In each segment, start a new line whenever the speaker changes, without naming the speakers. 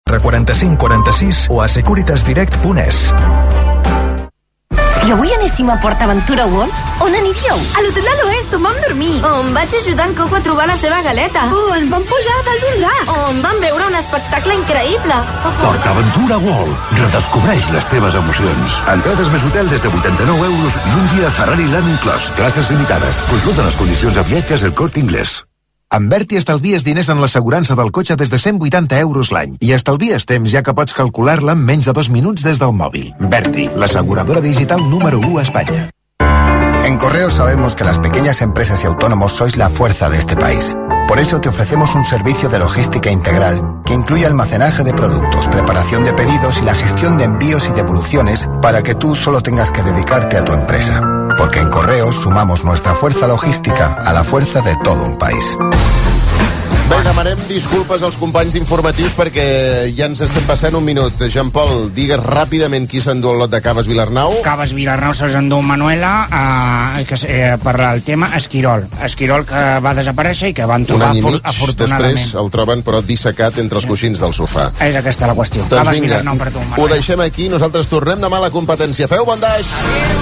45 46 o a securitasdirect.es.
Si avui anéssim a PortAventura World, on aniríeu?
A l'hotel de l'Oest, on vam dormir.
On vaig ajudar en Coco a trobar la seva galeta.
On vam pujar a dalt d'un drac.
On vam veure un espectacle increïble.
PortAventura World. Redescobreix les teves emocions. Entrades més hotel des de 89 € i un dia Ferrari Land inclòs. Classes limitades. Consulta les condicions a viatges El Corte Inglés.
Amb Berti estalvies diners en l'assegurança del cotxe des de 180 € l'any i estalvies temps ja que pots calcular-la en menys de 2 minuts des del mòbil. Berti, l'aseguradora digital número 1 a España.
En Correos sabemos que las pequeñas empresas y autónomos sois la fuerza de este país. Por eso te ofrecemos un servicio de logística integral que incluye almacenaje de productos, preparación de pedidos y la gestión de envíos y devoluciones para que tú solo tengas que dedicarte a tu empresa. Porque en Correos sumamos nuestra fuerza logística a la fuerza de todo un país.
Bé, demanem disculpes als companys informatius perquè ja ens estem passant un minut. Jean-Paul, digues ràpidament qui s'endú el lot de Caves Vilarnau.
Caves Vilarnau se'ls endú Manuela per el tema Esquirol. Esquirol que va desaparèixer i que van trobar afortunadament.
Després el troben però dissecat entre els coixins del sofà.
És aquesta la qüestió.
Doncs
Caves
vinga,
Vilarnau per tu, Manuela.
ho deixem aquí, nosaltres tornem demà a la competència. Feu bon daix!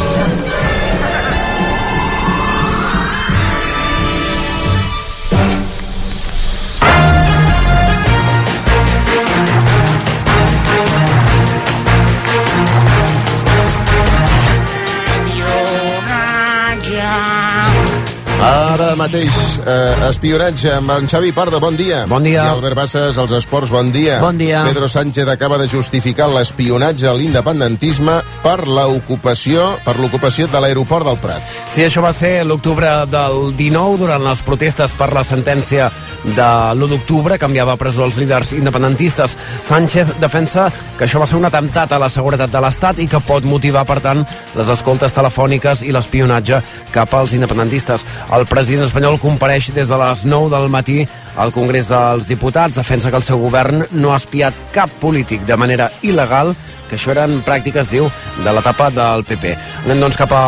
Ara mateix, espionatge amb en Xavi Pardo, bon dia.
Bon dia.
I Albert Bassas, als esports, bon dia.
Bon dia.
Pedro Sánchez acaba de justificar l'espionatge a l'independentisme per l'ocupació de l'aeroport del Prat.
Sí, això va ser l'octubre del 19, durant les protestes per la sentència de l'1 d'octubre, que enviava a presó els líders independentistes. Sánchez defensa que això va ser un atemptat a la seguretat de l'Estat i que pot motivar, per tant, les escoltes telefòniques i l'espionatge cap als independentistes. El president espanyol compareix des de les 9 del matí al Congrés dels Diputats, defensa que el seu govern no ha espiat cap polític de manera il·legal, que això eren pràctiques, diu, de l'etapa del PP. Anem, doncs, cap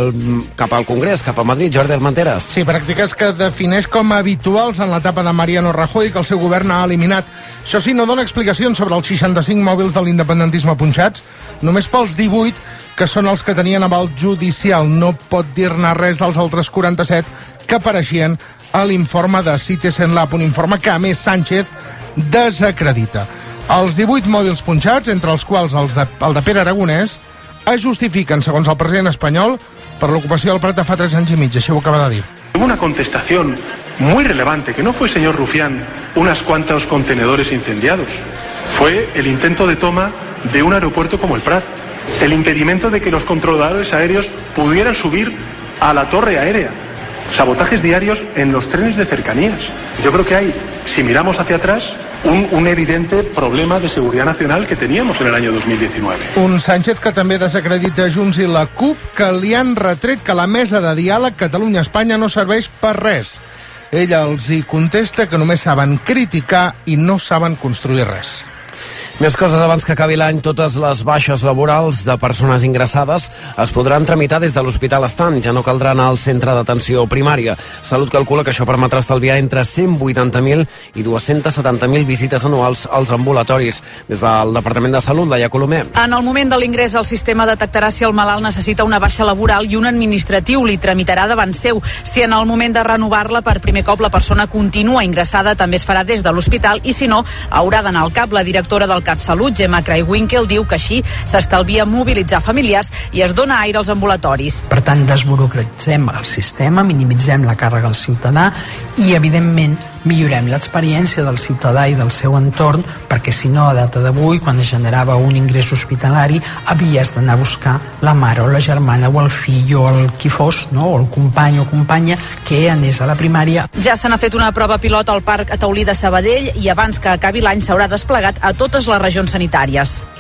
al Congrés, cap a Madrid. Jordi Armenteres.
Sí, pràctiques que defineix com a habituals en l'etapa de Mariano Rajoy, que el seu govern ha eliminat. Això sí, no dona explicacions sobre els 65 mòbils de l'independentisme punxats, només pels 18 que són els que tenien aval judicial. No pot dir-ne res dels altres 47 que apareixien a l'informe de Citizen Lab, un informe que, a més, Sánchez desacredita. Els 18 mòbils punxats, entre els quals el de Pere Aragonès, es justifiquen, segons el president espanyol, per l'ocupació del Prat de fa 3 anys i mig. Això ho acaba de dir.
Hubo una contestación muy relevante, que no fue, señor Rufián, unas cuantos contenedores incendiados. Fue el intento de toma de un aeropuerto como el Prat. El impedimento de que los controladores aéreos pudieran subir a la torre aérea. Sabotajes diarios en los trenes de cercanías. Yo creo que hay, si miramos hacia atrás, un evidente problema de seguridad nacional que teníamos en el año 2019.
Un Sánchez que també desacredita Junts i la CUP, que li han retret que la mesa de diàleg Catalunya-Espanya no serveix per res. Ella els hi contesta que només saben criticar i no saben construir res.
Més coses abans que acabi l'any. Totes les baixes laborals de persones ingressades es podran tramitar des de l'Hospital Estant. Ja no caldrà anar al centre d'atenció primària. Salut calcula que això permetrà estalviar entre 180.000 i 270.000 visites anuals als ambulatoris. Des del Departament de Salut, Laia Colomer.
En el moment de l'ingrés, el sistema detectarà si el malalt necessita una baixa laboral i un administratiu li tramitarà davant seu. Si en el moment de renovar-la per primer cop la persona continua ingressada, també es farà des de l'hospital, i si no, haurà d'anar al CAP. La directora del CatSalut, Gemma Craiwinkel, diu que així s'estalvia mobilitzar familiars i es dona aire als ambulatoris.
Per tant, desburocratitzem el sistema, minimitzem la càrrega al ciutadà i, evidentment, millorem l'experiència del ciutadà i del seu entorn, perquè si no, a data d'avui, quan es generava un ingrés hospitalari, havies d'anar a buscar la mare o la germana o el fill o el qui fos, no? O el company o companya que anés a la primària.
Ja se n'ha fet una prova pilot al Parc Taulí de Sabadell i abans que acabi l'any s'haurà desplegat a totes les regions sanitàries.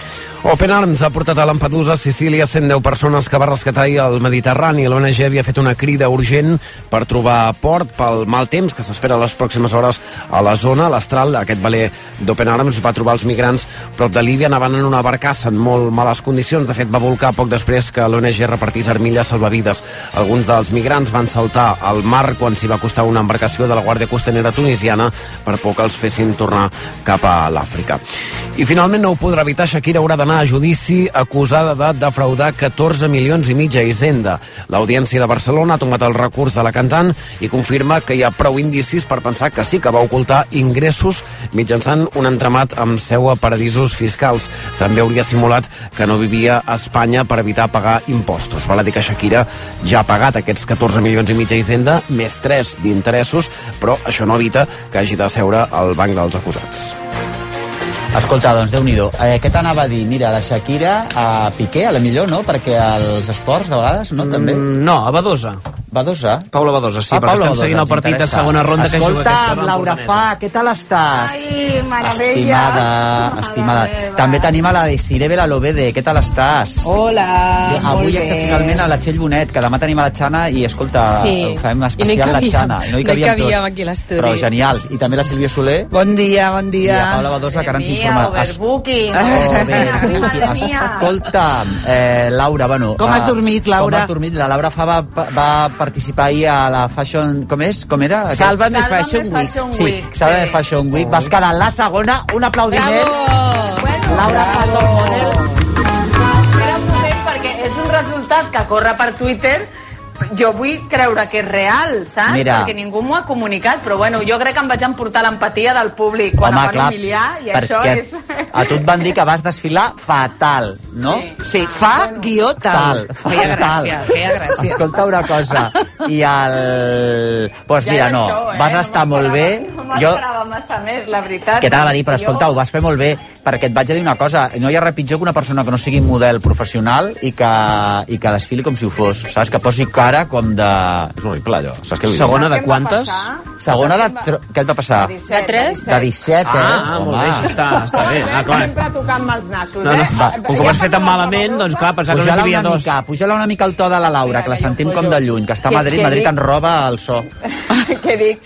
Open Arms ha portat a Lampedusa, Sicília, 110 persones que va rescatar ahir al Mediterrani. L'ONG havia fet una crida urgent per trobar port pel mal temps que s'espera les pròximes hores a la zona. L'Astral, aquest veler d'Open Arms, va trobar els migrants prop de Líbia, anaven en una barcassa en molt males condicions. De fet, va volcar poc després que l'ONG repartís armilles salvavides. Alguns dels migrants van saltar al mar quan s'hi va acostar una embarcació de la Guàrdia Costanera tunisiana per por que els fessin tornar cap a l'Àfrica. I finalment no ho podrà evitar, Shakira haurà d'anar a judici acusada de defraudar 14 milions i mig a Hisenda. L'Audiència de Barcelona ha tombat el recurs de la cantant i confirma que hi ha prou indicis per pensar que sí que va ocultar ingressos mitjançant un entramat amb seu a paradisos fiscals. També hauria simulat que no vivia a Espanya per evitar pagar impostos. Val a dir que Shakira ja ha pagat aquests 14 milions i mig a Hisenda, més 3 d'interessos, però això no evita que hagi de seure al banc dels acusats.
Escolta, doncs, Déu-n'hi-do. Què t'anava a dir? Mira, la Shakira a Piqué, a la millor, no? Perquè als esports, de vegades, no? També?
No, a Badosa.
Badosa?
Paula Badosa, sí, perquè estem seguint el partit de segona ronda que juga aquesta
Escolta, Laura Fa, què tal estàs?
Ai, meravella.
Estimada. També tenim a la Desiree Belalobede, què tal estàs?
Hola,
avui excepcionalment a la Txell Bonet, que demà tenim a la Xana i, escolta, fem especial la Xana. No hi cabíem tots,
aquí a l'estudi.
però genials. I també la Sílvia Soler.
Bon dia, bon dia.
I la Paula Badosa, que ara ens informarà.
Overbooking.
Escolta, Laura, bueno...
Com has dormit, Laura?
Com has dormit? La Laura Fa va participar ahir a la Fashion... Com és? Com era?
Sálvame Fashion Week.
Sí, Sálvame Fashion Week. Vas quedar la segona, un aplaudiment.
Bueno,
Laura Fa, top model.
Espera un moment, perquè és un resultat que corre per Twitter. Jo vull creure que és real, saps?
Mira.
Perquè ningú m'ho ha comunicat, però bueno, jo crec que em vaig emportar l'empatia del públic quan em van humiliar, i això és...
A tu et van dir que vas desfilar fatal, no?
Sí, fa-tal. Feia gràcia.
Escolta una cosa, i el... Pues mira, no, vas estar molt bé.
No m'esperava massa més, la veritat.
Què t'anava a dir? Però escolta, ho vas fer molt bé, perquè et vaig a dir una cosa, no hi ha res pitjor que una persona que no sigui model professional i que desfili com si ho fos, saps? Que posi cara com de... És horrible, allò. Saps què vull dir?
Segona de quantes?
Segona de... Què et va passar?
De 3?
De 17,
molt bé, això està bé.
Clar. Sempre tocant-me els nassos,
Com que ho has fet tan malament, doncs clar, pensava que només hi havia dos.
Puja-la una mica el to de la Laura, que la sentim com de lluny, que està a Madrid, Madrid en roba el so.
Què dic?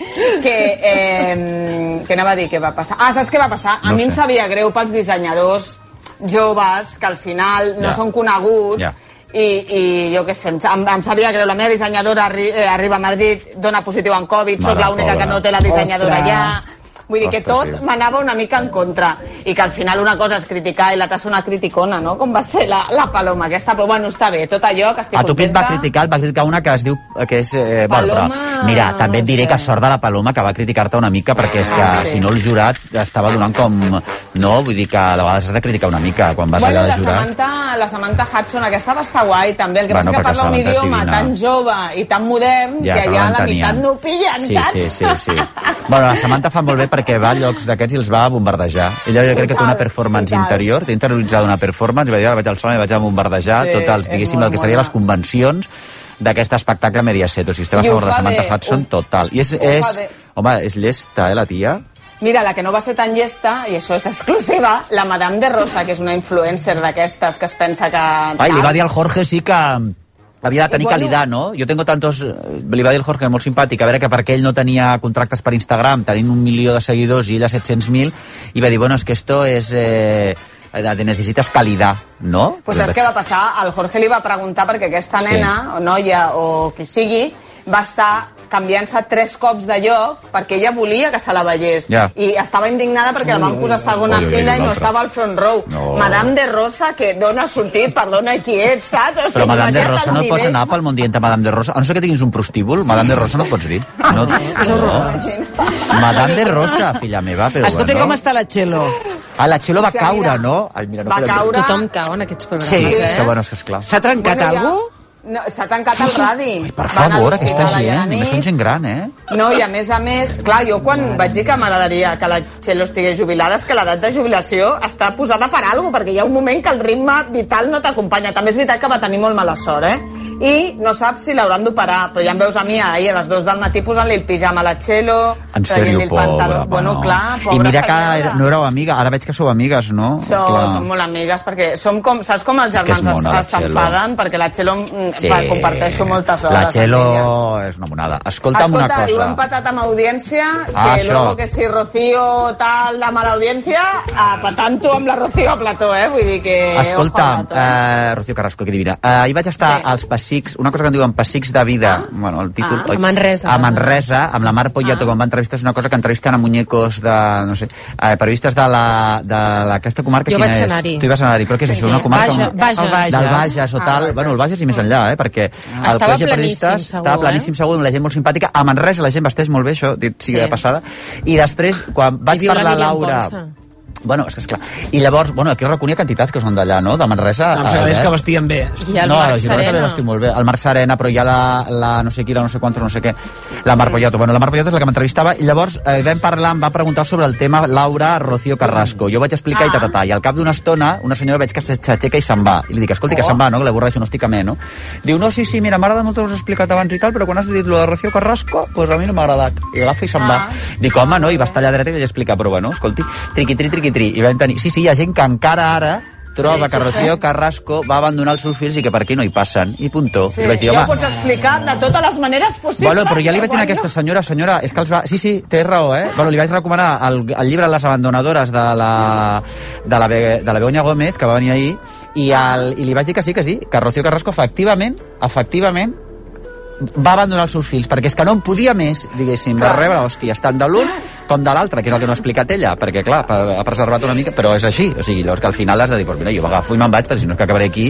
Que anava a dir què va passar. Saps què va passar? A mi em sabia greu pels dissenyadors joves, que al final no són coneguts, i jo què sé, em sabia greu. La meva dissenyadora arriba a Madrid, dona positiu en Covid, soc l'única que no té la dissenyadora allà. Vull dir que tot m'anava una mica en contra, i que al final una cosa és criticar i l'altra és una criticona, no? Com va ser la Paloma aquesta, però bueno, està bé, tot allò que estic contenta.
A tu qui et va criticar una que es diu que és... Paloma... Però, mira, també et diré que sort de la Paloma, que va criticar-te una mica, perquè és que si no el jurat estava donant com... No, vull dir que a vegades has de criticar una mica quan vas allà de jurat.
La Samantha Hudson, aquesta va estar guai també, el que passa és que parla un idioma tan jove i tan modern que allà la meitat no ho pillen, saps?
Sí. Bueno, la Samantha fa molt bé perquè va a llocs d'aquests i els va a bombardejar. Ella jo crec que té una performance interior, té interioritzada una performance, i va dir, ara vaig al sol i vaig a bombardejar diguéssim, el que serien les convencions d'aquest espectacle Mediaset. O sigui, estem a favor de Samantha Hudson total. I home, és llesta, la tia.
Mira, la que no va ser tan llesta, i això és exclusiva, la Madame de Rosa, que és una influencer d'aquestes que es pensa que...
Ai, li va dir al Jorge sí que havia de tenir qualitat, no? Jo tengo tantos... Li va dir el Jorge, molt simpàtic, a veure que perquè ell no tenia contractes per Instagram, tenint 1 milió de seguidors i ella 700.000, i va dir, bueno, es que esto es... necessites calidad, no?
Pues saps què va passar? El Jorge li va preguntar perquè aquesta nena, o noia, o qui sigui, va estar canviant-se 3 cops de lloc perquè ella volia que se la veiés. I estava indignada perquè la van posar a segona fila i no estava al front row. Madame de Rosa, que d'on ha sortit, perdona qui ets, saps? O sigui,
però Madame de Rosa no et pots anar pel món dient Madame de Rosa, a no ser que tinguis un prostíbul, Madame de Rosa no et pots dir. Madame de Rosa, filla meva, però
escolta, com està la Txelo?
La Txelo va caure, no?
Va caure.
Tothom cau en aquests programes.
Sí, és que bueno, és que esclar.
S'ha trencat alguna cosa?
No, s'ha tancat el radi.
Ai, per favor, aquesta gent, només són gent gran,
No, i a més, clar, jo quan vaig dir que m'agradaria que la Txelo estigués jubilada, és que l'edat de jubilació està posada per alguna cosa, perquè hi ha un moment que el ritme vital no t'acompanya. També és veritat que va tenir molt mala sort, i no sap si l'hauran d'operar, però ja em veus a mi ahir a les 2 del matí posant-li el pijama a la Txelo,
en sèrio, pobra,
bueno, clar,
i mira que no éreu amiga, ara veig que sou amigues, no?
Som molt amigues, perquè som com, saps com els germans s'enfaden, perquè la Txelo comparteixo moltes hores.
La Txelo és una monada. Escolta'm una cosa.
I ho hem patat amb audiència, que luego que si Rocío tal de mala audiència, patant-ho amb la Rocío a plató, vull dir que...
Escolta, Rocío Carrasco, que divina. Ahir vaig estar als Pessics, una cosa que en diuen Pessics de vida, bueno, el títol...
A Manresa.
A Manresa, amb la Mar Poyato, quan va entrevistar, és una cosa que entrevisten a muñecos de, no sé, periodistes d'aquesta comarca.
Jo vaig anar-hi.
Tu hi vas anar-hi, però què és això? Una comarca...
Bages.
Del Bages o tal. Bueno, el Bages i més enllà, perquè el col·legi de periodistes estava planíssim, segur, amb la gent molt simpàtica. A Manresa la gent vesteix molt bé, això, dit sigui de passada. I després, quan vaig parlar a Laura... Bueno, és que esclar. I llavors, bueno, aquí reconeixia quantitats que són d'allà, no? De Manresa.
Em sembla que vestien bé.
I el Marc Serena.
També vestim molt bé. El Marc Serena, però hi ha la no sé qui, la no sé quantos, no sé què. La Mar Poyato. Bueno, la Mar Poyato és la que m'entrevistava i llavors vam parlar, em va preguntar sobre el tema Laura Rocío Carrasco. Jo vaig explicar i al cap d'una estona una senyora veig que s'aixeca i se'n va. I li dic, escolti, que se'n va, no? Que l'avorreixo, no estic a no? Diu, no, sí, mira, m'agrada molt que ho has explicat abans i tal, però quan has dit lo de Rocío Carrasco, pues a mi no m'ha agradat. I agafa i se'n va. Dic, home, no? I va estar allà dreta i vaig explicar, però bueno, escolti, triqui-tri. I vam tenir... Sí, hi ha gent que encara ara troba que Rocío Carrasco va abandonar els seus fills i que per aquí no hi passen, i puntó.
Sí,
I vaig dir,
ja ho pots explicar de totes les maneres possibles.
Bueno, però ja li vaig dir a aquesta senyora, és que els va... Sí, té raó, Bueno, li vaig recomanar el llibre Les abandonadores de la Begoña Gómez, que va venir ahir, i li vaig dir que sí, que Rocío Carrasco efectivament va abandonar els seus fills, perquè és que no en podia més, diguéssim, de rebre hòsties, tant de l'un com de l'altre, que és el que no ha explicat ella, perquè, clar, ha preservat una mica, però és així, o sigui, llavors que al final has de dir, pues mira, jo m'agafo i me'n vaig, perquè si no és que acabaré aquí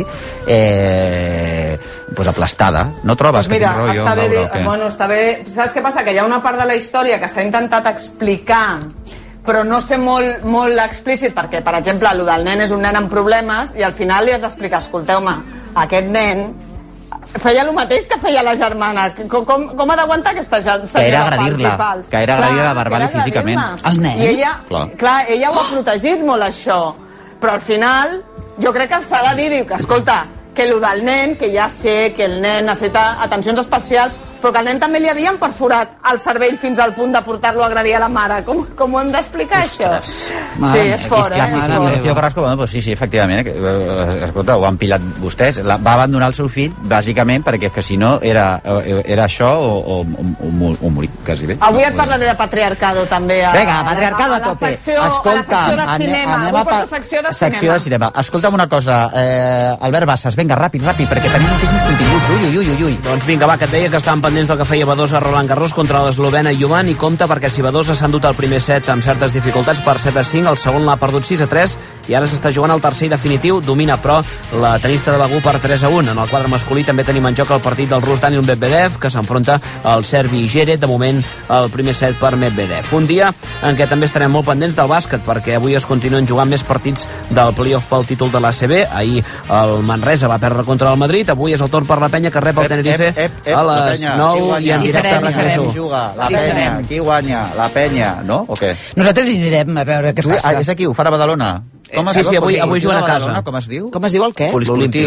pues aplastada. No trobes que tinc rotllo?
Bueno, està bé. Saps què passa? Que hi ha una part de la història que s'ha intentat explicar però no ser molt explícit, perquè, per exemple, el del nen és un nen amb problemes i al final li has d'explicar, escolteu-me, aquest nen feia el mateix que feia la germana. Com ha d'aguantar aquesta germana?
Que era agredir-la verbal i físicament.
El nen?
I ella, clar, ella ho ha protegit molt, això. Però al final, jo crec que s'ha de dir que, escolta, que el del nen, que ja sé que el nen necessita atencions especials, però que al nen també li havien perforat el cervell fins al punt de portar-lo a agredir a la mare. Com ho hem d'explicar, això? Sí, és fort,
Rocío Carrasco, bueno, pues sí, efectivament, escolta, ho han pillat vostès. Va abandonar el seu fill, bàsicament, perquè que si no era això o morir, quasi bé.
Avui et parlaré de patriarcado, també.
Vinga, patriarcado a tope. Escolta, anem a secció de cinema. Escolta'm una cosa, Albert Bassas, vinga, ràpid, perquè tenim moltíssims continguts. Ui.
Doncs vinga, va, que et deia que estàvem pendents del que feia Badosa a Roland Garros contra l'eslovena Jovan, i compta perquè si Badosa s'ha endut el primer set amb certes dificultats per 7-5, el segon l'ha perdut 6-3 i ara s'està jugant el tercer i definitiu. Domina, però, la tenista de Bagú per 3-1. En el quadre masculí també tenim en joc el partit del rus Daniil Medvedev, que s'enfronta al serbi Geret, de moment el primer set per Medvedev. Un dia en què també estarem molt pendents del bàsquet, perquè avui es continuen jugant més partits del playoff pel títol de l'ACB. Ahir el Manresa va perdre contra el Madrid, avui és el torn per la Penya, que rep el Tenerife a les 9 i en directe a
la Qui guanya? La Penya, no? O què?
Nosaltres hi anirem a veure què passa.
És aquí, ho farà a Badalona?
Sí, avui juguen a casa.
Com es diu?
Com es diu el què?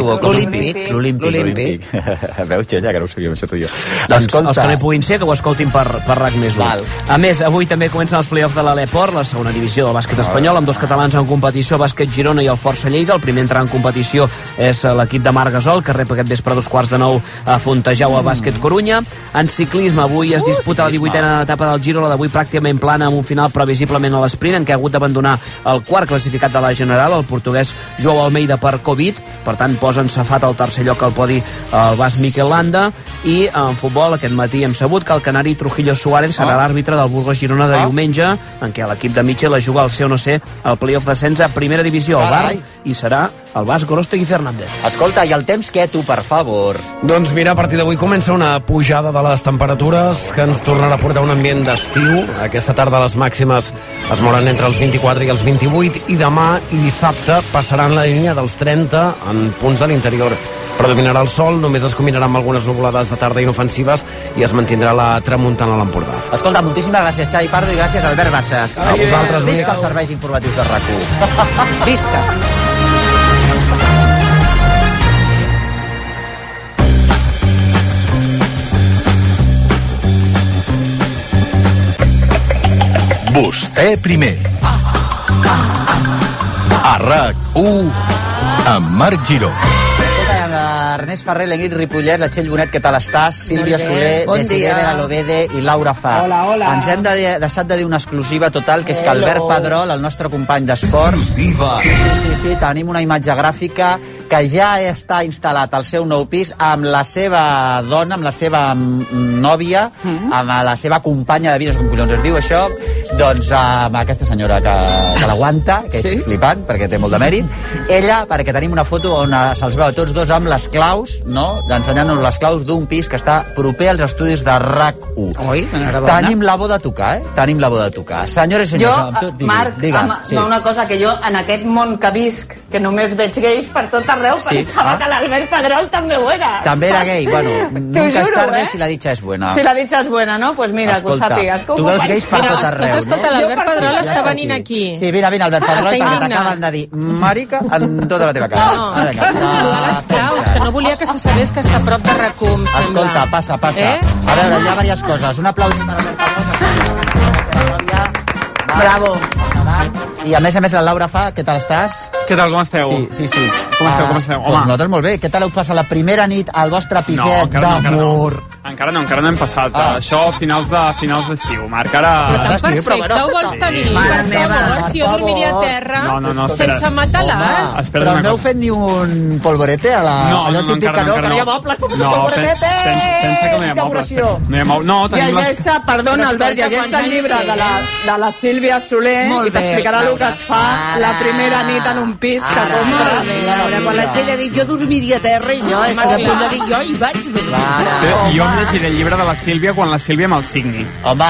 L'Olímpic. Veus, Xella, que no ho sabíem, això tu i jo.
Doncs els que no hi puguin ser, que ho escoltin per RAC+1. A més, avui també comencen els play-offs de l'Aleport, la segona divisió del bàsquet espanyol, amb dos catalans en competició, Bàsquet Girona i el Força Lleida. El primer a entrar en competició és l'equip de Marc Gasol, que rep aquest vespre a 8:45 a Fontejau a Bàsquet Corunya. En ciclisme, avui es disputa la 18a etapa del Giro, la d'avui pràcticament plana, amb un final previsiblement a l'esprint, en què ha hagut d'abandonar el quart classificat de la general, el portuguès Joao Almeida, per Covid. Per tant, posa en safat el tercer lloc al podi el basc Mikel Landa. I en futbol, aquest matí hem sabut que el canari Trujillo Suárez serà l'àrbitre del Burgos Girona de diumenge, en què l'equip de Michel es juga al ser o no ser el playoff d'ascens a primera divisió al Bar, i serà el basc Gorostegui Fernández.
Escolta, i el temps què, tu, per favor?
Doncs mira, a partir d'avui comença una pujada de les temperatures que ens tornarà a portar un ambient d'estiu. Aquesta tarda les màximes es mouran entre els 24 i els 28, i demà i dissabte passaran la línia dels 30 en punts de l'interior. Predominarà el sol, només es combinarà amb algunes nuvolades de tarda inofensives i es mantindrà la tramuntana a l'Empordà.
Escolta, moltíssimes gràcies, Xavi Pardo, i gràcies, Albert Bassas.
A vosaltres.
Visca els serveis informatius de RAC1. Visca.
Vostè primer. A RAC1 amb Marc Giró.
Ernest Ferrer, l'Enguit Ripollet, la Txell Bonet, què tal estàs? Sílvia Soler, Desider Belalobede i Laura Fa.
Hola, hola.
Ens hem deixat de dir una exclusiva total, que és que Albert Pedrol, el nostre company d'esports... Sí, tenim una imatge gràfica que ja està instal·lat al seu nou pis amb la seva dona, amb la seva nòvia, amb la seva companya de vida, com collons es diu això, doncs amb aquesta senyora que l'aguanta, que és flipant, perquè té molt de mèrit. Ella, perquè tenim una foto on se'ls veu tots dos amb les claus, no?, ensenyant-nos les claus d'un pis que està proper als estudis de RAC1.
Oi, enhorabona.
Tenim la bo de tocar, Tenim la bo de tocar. Senyores i senyors,
Marc, una cosa, que jo en aquest món que visc, que només veig gais per tot arreu, pensava que l'Albert Pedrol també ho era.
També era gay, bueno, nunca es tarde si la dicha es buena.
Si la dicha es buena, no? Pues mira, que ho sàpigues.
Tu veus gais per tot arreu, no?
Escolta, l'Albert Pedrol està venint aquí.
Sí, vine, Albert Pedrol, perquè t'acaben de dir marica en tota la teva cara.
No, de les claus, que no volia que se sabés que està a prop de RAC1, sembla.
Escolta, passa. A veure, hi ha diverses coses. Un aplaudiment per Albert Pedrol.
Bravo.
I a més, la Laura Fa, què tal estàs?
Què tal, com esteu?
Sí.
Com esteu? Home.
Doncs nosaltres molt bé. Què tal heu passat la primera nit al vostre piset d'amor?
Encara no hem passat. Això finals d'estiu, Marc.
Però tan perfecte ho vols tenir, per favor, si jo dormiria a terra sense matalàs.
Però no heu fet ni un polvorete a la...
No,
típic que no hi ha mobles, com un polvorete!
Pensa que no hi ha mobles. No, tenim les...
Perdona, Albert, llegeix el llibre de la Sílvia Soler i t'explicarà el que es fa la primera nit en un pis que compres.
Quan la Txell ha dit jo dormiria a terra i jo estic a punt de dir jo i vaig dormir.
Jo em llegiré el llibre de la Sílvia quan la Sílvia me'l signi.
Home,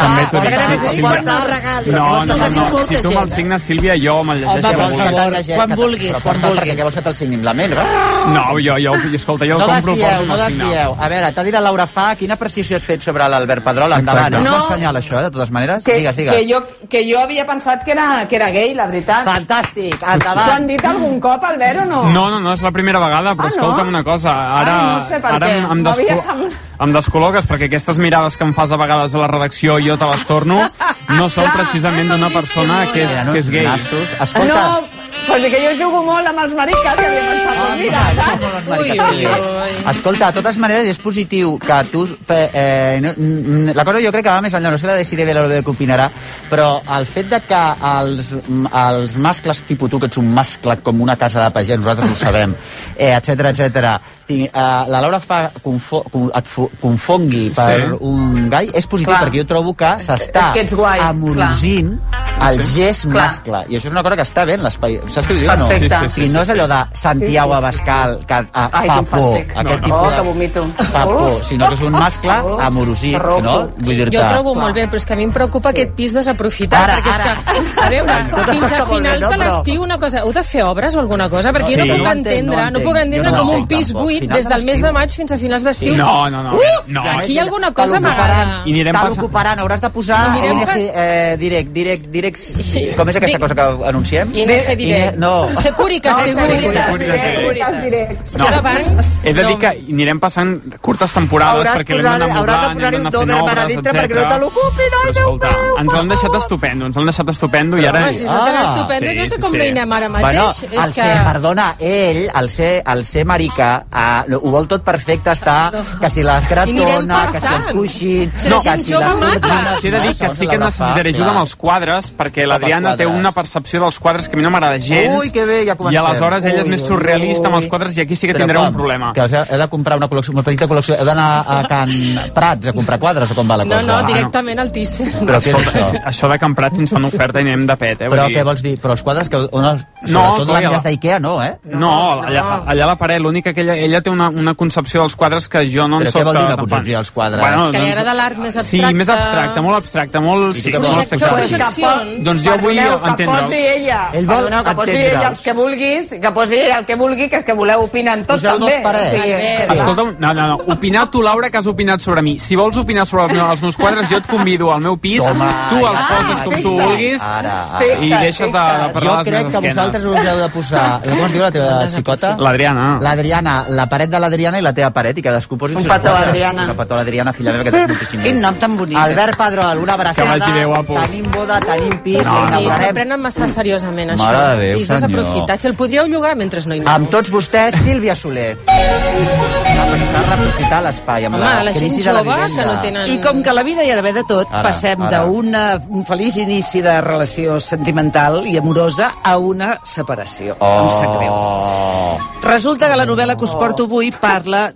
no, si tu me'l signes, Sílvia, jo me'l llegeixo
quan vulguis.
Perquè què vols que te'l signi amb la ment, no?
No, escolta, jo el compro el porto.
No desvieu. A veure, t'ha dit la Laura Fa, quina precisió has fet sobre l'Albert Pedrol? Endavant, és un senyal això, de totes maneres? Digues.
Que jo havia pensat que era gay, la veritat.
Fantàstic, endavant.
T'ho han dit algun cop, Albert, o no?
No, és la primera vegada, però escolta'm una cosa, ara em descol·loques, perquè aquestes mirades que em fas a vegades a la redacció i jo te les torno, no són precisament d'una persona que és gay.
Escolta...
No, que jo jugo molt amb els mariques, que havia pensat.
Escolta, de totes maneres, és positiu que tu... La cosa jo crec que va més enllà, no sé la de Siré que opinarà, però el fet de que els mascles tipus tu, que ets un mascle com una casa de pagès, nosaltres ho sabem, etcètera, la Laura Fa et confongui per un gai, és positiu, perquè jo trobo que s'està amorosint el gest mascle, i això és una cosa que està bé en l'espai, saps què ho diu?
Perfecte.
I no és allò de Santiago Abascal que fa por, aquest tipus de fa por, sinó que és un mascle amorosit, no?
Jo trobo molt bé, però és que a mi em preocupa aquest pis desaprofitat, perquè és que, a veure, fins a finals de l'estiu una cosa, heu de fer obres o alguna cosa, perquè jo no puc entendre com un pis buit des del mes de maig fins a finals d'estiu.
No.
Aquí hi ha alguna cosa amagada.
Te l'ocuparan, hauràs de posar direct, com és aquesta cosa que anunciem?
ING Direct.
No.
Securitas.
He de dir que anirem passant curtes temporades perquè l'hem d'anar mudant, hem d'anar fent obres, etcètera. Però escolta, ens ho han deixat estupendo i ara...
Si s'ha d'anar estupendo, no sé com veiem ara mateix.
Perdona, ell, al ser maricà, ho vol tot perfecte, està que si la cratona, que si els coixins, que si les cortines...
He de dir que sí que necessitaré ajuda amb els quadres, perquè l'Adriana té una percepció dels quadres que a mi no m'agrada gens.
Ui, que bé, ja comencem.
I aleshores ella és més surrealista amb els quadres i aquí sí que tindrem un problema.
Que he de comprar una petita col·lecció, he d'anar a Can Prats a comprar quadres o com va la cosa?
No, directament al Thyssen.
Però què és això?
Això de Can Prats ens fan oferta i anem de pet,
Però què vols dir? Però els quadres que... Sobretot les amigas d'Ikea, no,
No, allà a la paret, l'única que ella té una concepció dels quadres que jo no en soc...
Però què vol dir una concepció dels quadres?
Que li agrada l'art més abstracte.
Sí, més abstracte, molt abstracte, molt... Doncs jo vull entendre'ls.
Que posi ella el que vulgui, que és que voleu opinar en tot, també.
Escolta'm, no, opinar tu, Laura, que has opinat sobre mi. Si vols opinar sobre els meus quadres, jo et convido al meu pis, tu els poses com tu vulguis i deixes de parlar les meves esquenes.
Jo crec que vosaltres us heu de posar... Com es diu la teva xicota?
L'Adriana.
L'Adriana, la paret de l'Adriana i la teva paret, i cadascú posi
un petó a l'Adriana.
Un petó a l'Adriana, filla meva, que tens moltíssim.
Quin nom tan bonic.
Albert Padrol, una abraçada.
Que vagi bé, guapos.
Tenim boda, tenim pis.
Sí, s'ho prenen massa seriosament, això.
Mare de Déu,
pis desaprofitats. El podríeu llogar mentre no hi aneu.
Amb tots vostès, Sílvia Soler. S'ha d'aprofitar l'espai amb la crisi de la vivenda.
I com que la vida hi ha d'haver de tot, passem d'un feliç inici de relació sentimental i amorosa a una separació. Em sap greu. Resulta que la novel·la que us porto avui parla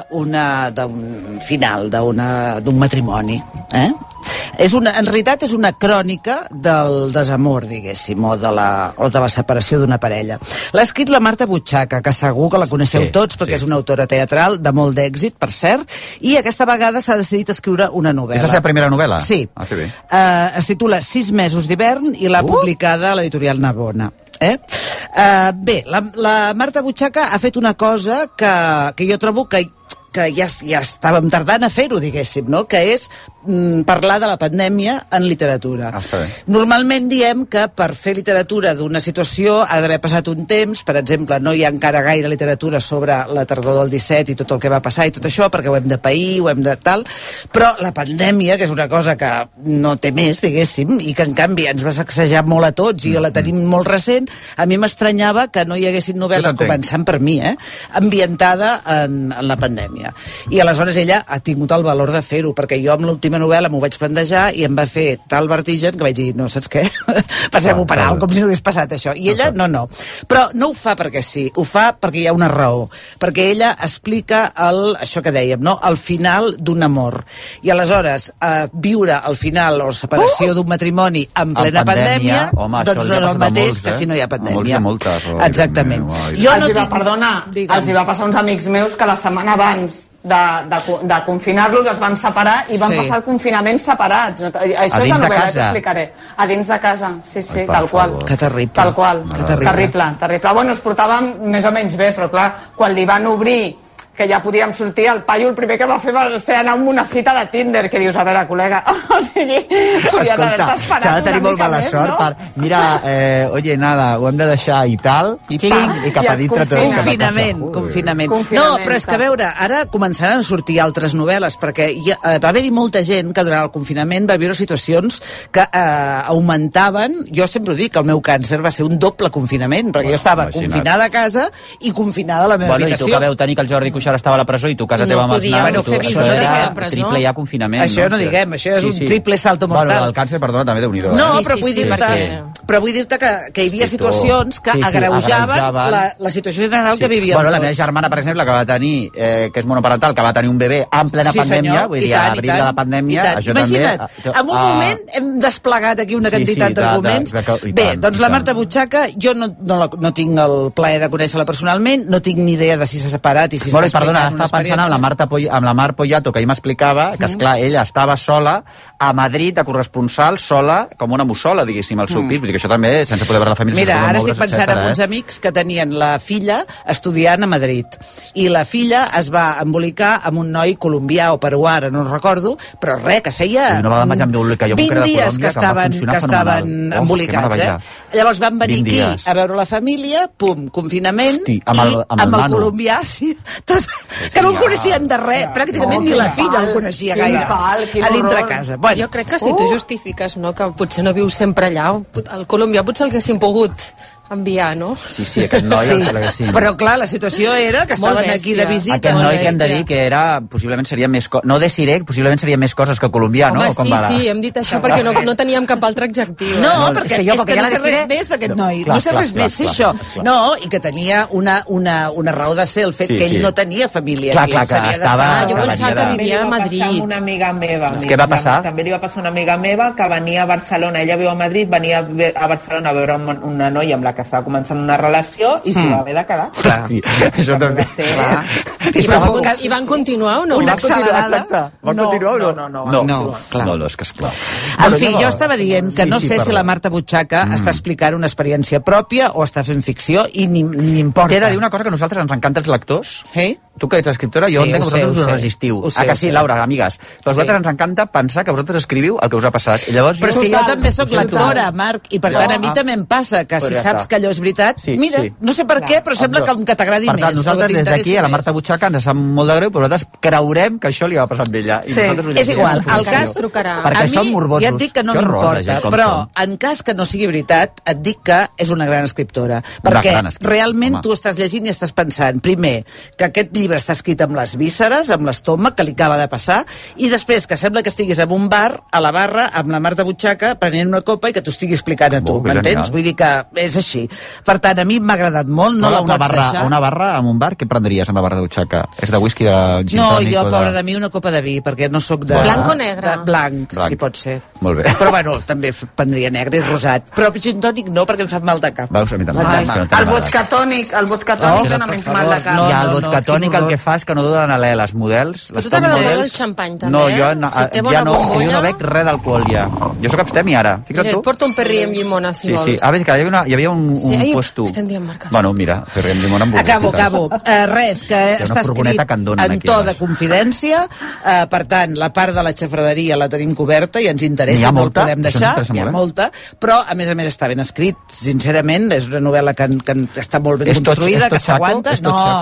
d'un final, d'un matrimoni. En realitat és una crònica del desamor, diguéssim, o de la separació d'una parella. L'ha escrit la Marta Butxaca, que segur que la coneixeu tots, perquè és una autora teatral de molt d'èxit, per cert, i aquesta vegada s'ha decidit escriure una novel·la.
És la seva primera novel·la?
Sí.
Que bé.
Es titula 6 mesos d'hivern i l'ha publicada a l'editorial Navona. Bé, la Marta Butxaca ha fet una cosa que jo trobo que ja estàvem tardant a fer-ho, diguéssim, no? Que és parlar de la pandèmia en literatura. Normalment diem que per fer literatura d'una situació ha d'haver passat un temps, per exemple, no hi ha encara gaire literatura sobre la tardor del 17 i tot el que va passar i tot això, perquè ho hem de pair, ho hem de tal, però la pandèmia, que és una cosa que no té més, diguéssim, i que en canvi ens va sacsejar molt a tots i la tenim molt recent, a mi m'estranyava que no hi haguessin novel·les, començant per mi, ambientada en la pandèmia. I aleshores ella ha tingut el valor de fer-ho, perquè jo amb l'última novel·la m'ho vaig plantejar i em va fer tal vertigen que vaig dir, no, saps què? Passem-ho per alt, com si no hagués passat això. I ella, no. Però no ho fa perquè sí, ho fa perquè hi ha una raó. Perquè ella explica això que dèiem, no? El final d'un amor. I aleshores, viure el final o la separació d'un matrimoni en plena pandèmia, doncs no és el mateix que si no hi ha pandèmia. Exactament.
Els hi va passar uns amics meus que la setmana abans de confinar-los es van separar i van passar el confinament separats. Això és la novel·la, t'explicaré. A dins de casa, sí, tal qual.
Que terrible.
Tal qual. Terrible. Bueno, es portàvem més o menys bé, però clar, quan li van obrir que ja podíem sortir, el paio el primer que va fer va ser anar amb una cita de Tinder, que dius, a veure, col·lega, o sigui...
Escolta, s'ha de tenir molt mala sort per... Mira, oye, nada, ho hem de deixar i tal, i cap a dintre tots.
Confinament. No, però és que a veure, ara començaran a sortir altres novel·les, perquè va haver-hi molta gent que durant el confinament va viure situacions que augmentaven, jo sempre ho dic, el meu càncer va ser un doble confinament, perquè jo estava confinada a casa i confinada a la meva habitació.
I tu que veu tenir que el Jordi Cuixart estava a la presó i tu casa teva amb els nanos, això era triple ja confinament.
Això no diguem, això és un triple salto mortal.
Bueno, el càncer, perdona, també Déu-n'hi-do.
No, però vull dir-te que hi havia situacions que agreujaven la situació general que vivíem tots.
La meva germana, per exemple, que va tenir, que és monoparental, que va tenir un bebè en plena pandèmia, vull dir, a abril de la pandèmia, això també...
Imagina't, en un moment hem desplegat aquí una quantitat d'arguments. Bé, doncs la Marta Butxaca, jo no tinc el plaer de conèixer-la personalment, no tinc ni idea de si s'ha separat i si s'ha
Perdona, estava pensant amb la Mar Poyato, que ahir m'explicava que, esclar, ella estava sola a Madrid, de corresponsal, sola, com una mussola, diguéssim, al seu pis. Vull dir que això també, sense poder veure la família...
Mira, ara estic pensant en uns amics que tenien la filla estudiant a Madrid. I la filla es va embolicar amb un noi colombià o peruà, ara no recordo, però res, que feia 20 dies que estaven embolicats. Llavors van venir aquí a veure la família, pum, confinament, i amb el colombià, sí, que no el coneixien de res, pràcticament ni la filla el coneixia gaire a dintre casa.
Jo crec que si tu justifiques que potser no vius sempre allà, el colombià potser el haguessin pogut enviar, no?
Sí, aquest noi...
Sí. Però clar, la situació era que estaven aquí de visita.
Aquest noi que hem de dir que era, possiblement seria més... No de Sirec, possiblement seria més coses que colombià, no?
Home, sí, hem dit això perquè no teníem cap altre adjectiu.
No, perquè és que no sé res més d'aquest noi. No sé res més, és això. No, i que tenia una raó de ser el fet que ell no tenia família.
Clar, que estava...
Jo pensava que vivia a Madrid.
Amb una amiga meva.
Què va passar?
També li va passar una amiga meva que venia a Barcelona. Ella viu a Madrid, venia a Barcelona a veure una noia amb la que estava començant una relació i s'hi va haver de quedar.
Hosti, això també.
I van continuar o no?
Una accelerada.
Van continuar o no?
No,
és que esclar.
En fi, jo estava dient que no sé si la Marta Butxaca està explicant una experiència pròpia o està fent ficció i ni m'importa.
T'he de dir una cosa que a nosaltres ens encanta els lectors, tu que ets escriptora, jo entenc que vosaltres us resistiu. Que sí, Laura, amigues? Però a vosaltres ens encanta pensar que vosaltres escriviu el que us ha passat. I llavors,
però és que jo també sóc lectora, Marc, i per tant a mi també em passa que si saps que allò és veritat, mira, no sé per què, però sembla que t'agradi més.
Per tant, nosaltres des d'aquí, a la Marta Butxaca, ens sap molt de greu, però nosaltres creurem que això li va passar amb ella.
És igual, el cas...
Perquè som morbosos.
Ja et dic que no m'importa, però en cas que no sigui veritat, et dic que és una gran escriptora. Perquè realment tu estàs llegint i estàs pensant, primer, que aquest llibre està escrit amb les vísceres, amb l'estómac, que li acaba de passar, i després que sembla que estiguis en un bar, a la barra, amb la Marta Butxaca, prenent una copa i que t'ho estigui explicant a tu, m'entens? Vull dir que és així. Per tant, a mi m'ha agradat molt, no la pots deixar.
Una barra amb un bar, què prendries amb la barra de Butxaca? És de whisky, de gin tònic?
No, jo, pobra de mi, una copa de vi, perquè no sóc de...
Blanc o negre?
Blanc, si pot ser.
Molt bé.
Però bueno, també prendria negre i rosat. Però gin tònic no, perquè em fa mal de cap.
Veus, a mi també.
El vodka tònic dona menys mal de cap.
Ja, el vodka tònic el que fa és que no donen alè les models.
Però tu t'agrada molt el xampany, també?
No, jo no bec res d'alcohol ja. Jo sóc abstemi ara, fixa't tu.
Et porto un perri amb llimona, si vols.
Sí, a veure, que hi havia un puesto...
Estem dient marques.
Bueno, mira, perri amb llimona amb
Acabo. Res, que està escrit en to de confidència, per tant, la part de la xafraderia la tenim coberta i ens interessa, no el podem deixar, hi ha molta, però a més està ben escrit, sincerament, és una novel·la que està molt ben construïda, que s'aguanta.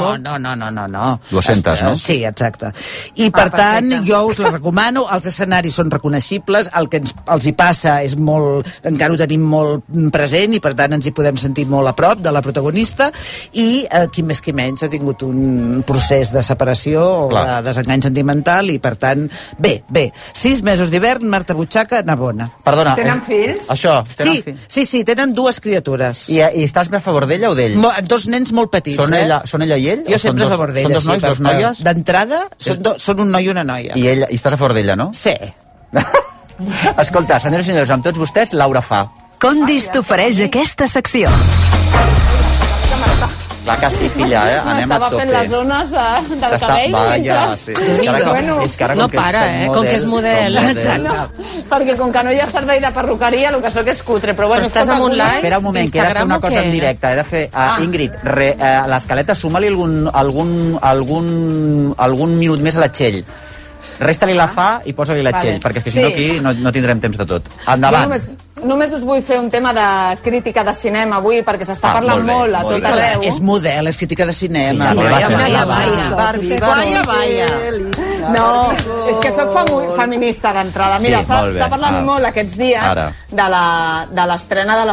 No.
200, no?
Sí, exacte. I per tant, jo us la recomano, els escenaris són reconeixibles, el que els hi passa és molt, encara ho tenim molt present i per tant ens hi podem sentir molt a prop de la protagonista i qui més qui menys ha tingut un procés de separació o de desengany sentimental i per tant, bé, 6 mesos d'hivern, Marta Butxaca, Navona.
Perdona.
Tenen fills?
Això,
sí, tenen 2 criatures.
I estàs a favor d'ella o d'ell?
2 nens molt petits,
Són ella i ell?
Jo sempre a favor d'ella.
Són 2 nois, 2 noies?
D'entrada, són un noi i una noia.
I estàs a favor d'ella, no?
Sí.
Escolta, senyores i senyors, amb tots vostès, Laura Fa.
Condis t'ofereix aquesta secció.
Clar que sí, filla, anem a tope.
Estava fent les zones del cabell.
Vaja, sí.
No para, com que és model.
Perquè com que no hi ha servei de perruqueria, el que sóc és cutre. Però
estàs amb un live?
Espera un moment, que he de fer una cosa en directe. He de fer, Ingrid, l'escaleta, suma-li algun minut més a la Txell. Resta-li la Fa i posa-li la Txell, perquè és que si no aquí no tindrem temps de tot. Endavant.
Només us vull fer un tema de crítica de cinema avui, perquè s'està parlant molt a tot arreu.
És model, és crítica de cinema.
Vaya. No, és que sóc feminista d'entrada. Mira, s'ha parlat molt aquests dies de l'estrena de la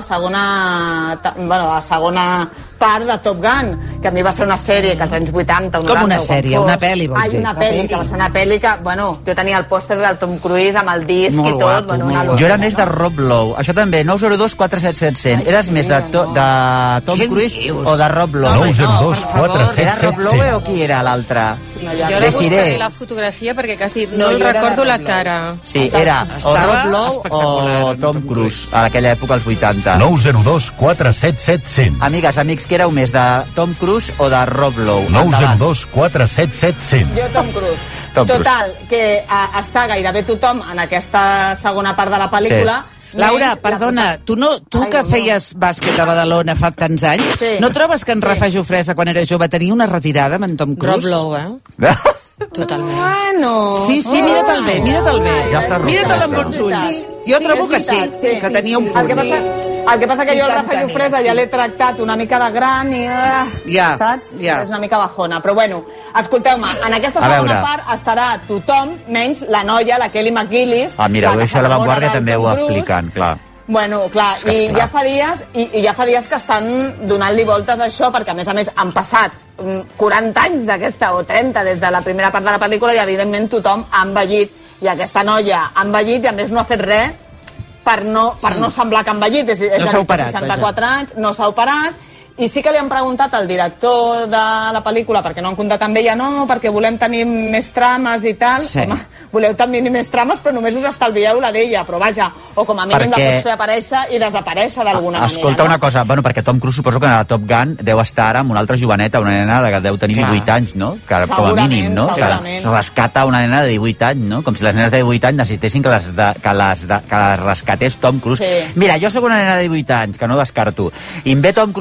segona part de Top Gun, que a mi va ser una sèrie que als anys 80...
Com una sèrie? Una pel·li, vols dir?
Una pel·li, que va ser una pel·li que, bueno, jo tenia el pòster del Tom Cruise amb el disc i tot.
Jo era més de Rob Lowe. Això també, 902 477 100. Eres més de Tom Cruise o de Rob Lowe?
902 477 100.
Era Rob Lowe o qui era l'altre?
Jo ara buscaré la fotografia perquè quasi no recordo la cara.
Sí, era o Rob Lowe o Tom Cruise, a aquella època, als 80.
902 477 100.
Amics, que éreu més de Tom Cruise o de Rob Lowe?
902 477 100.
Jo Tom Cruise. Total, que està gairebé tothom en aquesta segona part de la pel·lícula.
Laura, perdona, tu que feies bàsquet a Badalona fa tants anys, no trobes que en Rafa Jofresa, quan era jove, tenia una retirada amb en Tom Cruise?
Rob Lowe, Totalment.
Bueno.
Sí, mira-te'l bé. Mira-te'l amb bons ulls. Jo trobo que sí, que tenia un punt.
El que passa que jo el Rafa Jofresa ja l'he tractat una mica de gran i... saps? És una mica bajona. Però bueno, escolteu-me, en aquesta segona part estarà tothom, menys la noia, la Kelly McGillis.
Mira, això a La Vanguardia també ho expliquen, clar.
Bueno, clar, i ja fa dies que estan donant-li voltes a això, perquè a més han passat 40 anys d'aquesta, o 30, des de la primera part de la pel·lícula, i evidentment tothom ha envellit, i aquesta noia ha envellit i a més no ha fet res per no semblar que ha envellit. És
no s'ha operat,
64 anys, no s'ha operat, i sí que li han preguntat al director de la pel·lícula, perquè no han comptat amb ella, no, perquè volem tenir més trames i tal. Home, voleu tenir més trames, però només us estalvieu la d'ella, però vaja, o com a mínim la pots fer aparèixer i desaparèixer d'alguna manera.
Escolta una cosa, bueno, perquè Tom Cruise suposo que a Top Gun deu estar ara amb una altra joveneta, una nena que deu tenir 18 anys, no? Que, com a mínim, no? Se rescata una nena de 18 anys, no? Com si les nenes de 18 anys necessitessin que les rescatés Tom Cruise. Mira, jo sóc una nena de 18 anys, que no descarto, i em ve Tom Cruise amb l'avioneta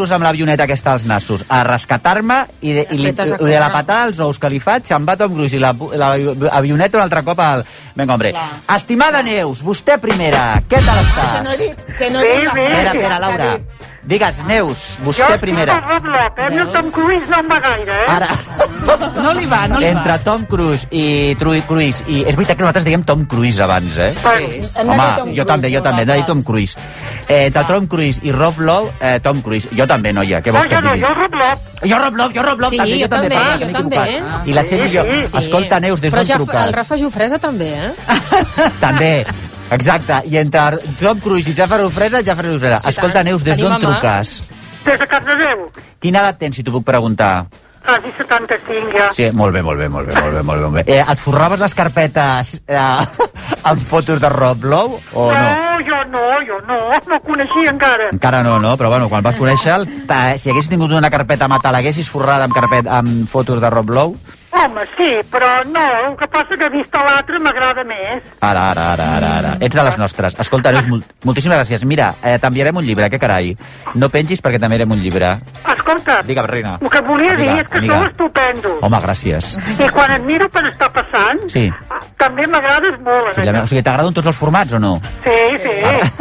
avioneta aquesta als nassos a rescatar-me i de la patada als ous que li faig se'n va Tom Cruise i l'avioneta un altre cop al... Vinga, hombre. Estimada Neus, vostè primera, què tal estàs? Espera, Laura. Digues, Neus, vostè primera.
Jo estic a Rob, el Tom Cruise no em va gaire,
Ara.
No li va.
Entre Tom Cruise i Cruise, i és veritat que nosaltres diguem Tom Cruise abans,
Sí.
Home, jo també, hem de dir Tom Cruise. Entre Tom Cruise i Rob Lowe, Tom Cruise. Jo també, noia, què vols que et digui? Jo Rob Lowe,
sí, jo també.
I la Txell i jo. Escolta, Neus, des d'on truques?
Però el Rafa Jofresa també,
També. Exacte, i entre Tom Cruise i Jafar Ofresa. Escolta, Neus, des d'on truques?
Des de Cardedeu.
Quina edat tens, si t'ho puc preguntar?
Quasi 75, ja.
Sí, molt bé. Et forraves les carpetes amb fotos de Rob Lowe, o no?
No, jo no coneixia encara.
Encara no, però bueno, quan vas conèixer-lo, si haguessis tingut una carpeta mata, l'haguessis forrada amb fotos de Rob Lowe?
Home, sí, però no, el que passa que vist l'altre m'agrada més.
Ara. Ets de les nostres. Escolta, Neus, moltíssimes gràcies. Mira, t'enviarem un llibre, que carai. No pengis perquè t'enviarem un llibre.
Escolta,
digue'm, reina.
El que volia dir és que sou estupendo.
Home, gràcies.
I quan et miro per estar passant,
sí.
També m'agrades molt.
O sigui, t'agraden tots els formats o no?
Sí.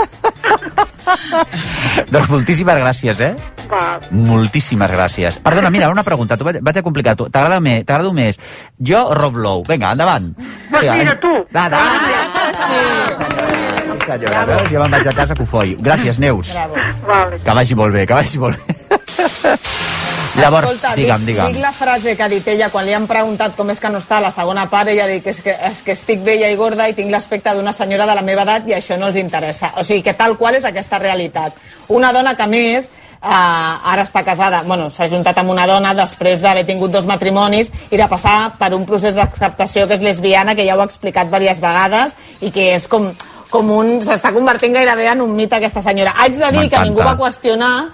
Doncs moltíssimes gràcies,
Va.
Moltíssimes gràcies. Perdona, mira, una pregunta, vaig a complicar. T'agrada més jo o Rob Lowe? Vinga, endavant.
Doncs mira, tu.
Sí, senyora, veus? Jo me'n vaig a casa cofoi. Gràcies, Neus.
Vale.
Que vagi molt bé. Llavors,
escolta,
digue'm.
Dic la frase que ha dit ella quan li han preguntat com és que no està a la segona part. Ella ha dit que és que estic vella i gorda i tinc l'aspecte d'una senyora de la meva edat i això no els interessa. O sigui, que tal qual és aquesta realitat. Una dona que, a més, ara està casada, s'ha juntat amb una dona després d'haver tingut 2 matrimonis i de passar per un procés d'acceptació que és lesbiana, que ja ho ha explicat diverses vegades i que és com s'està convertint gairebé en un mite aquesta senyora. Haig de dir que ningú va qüestionar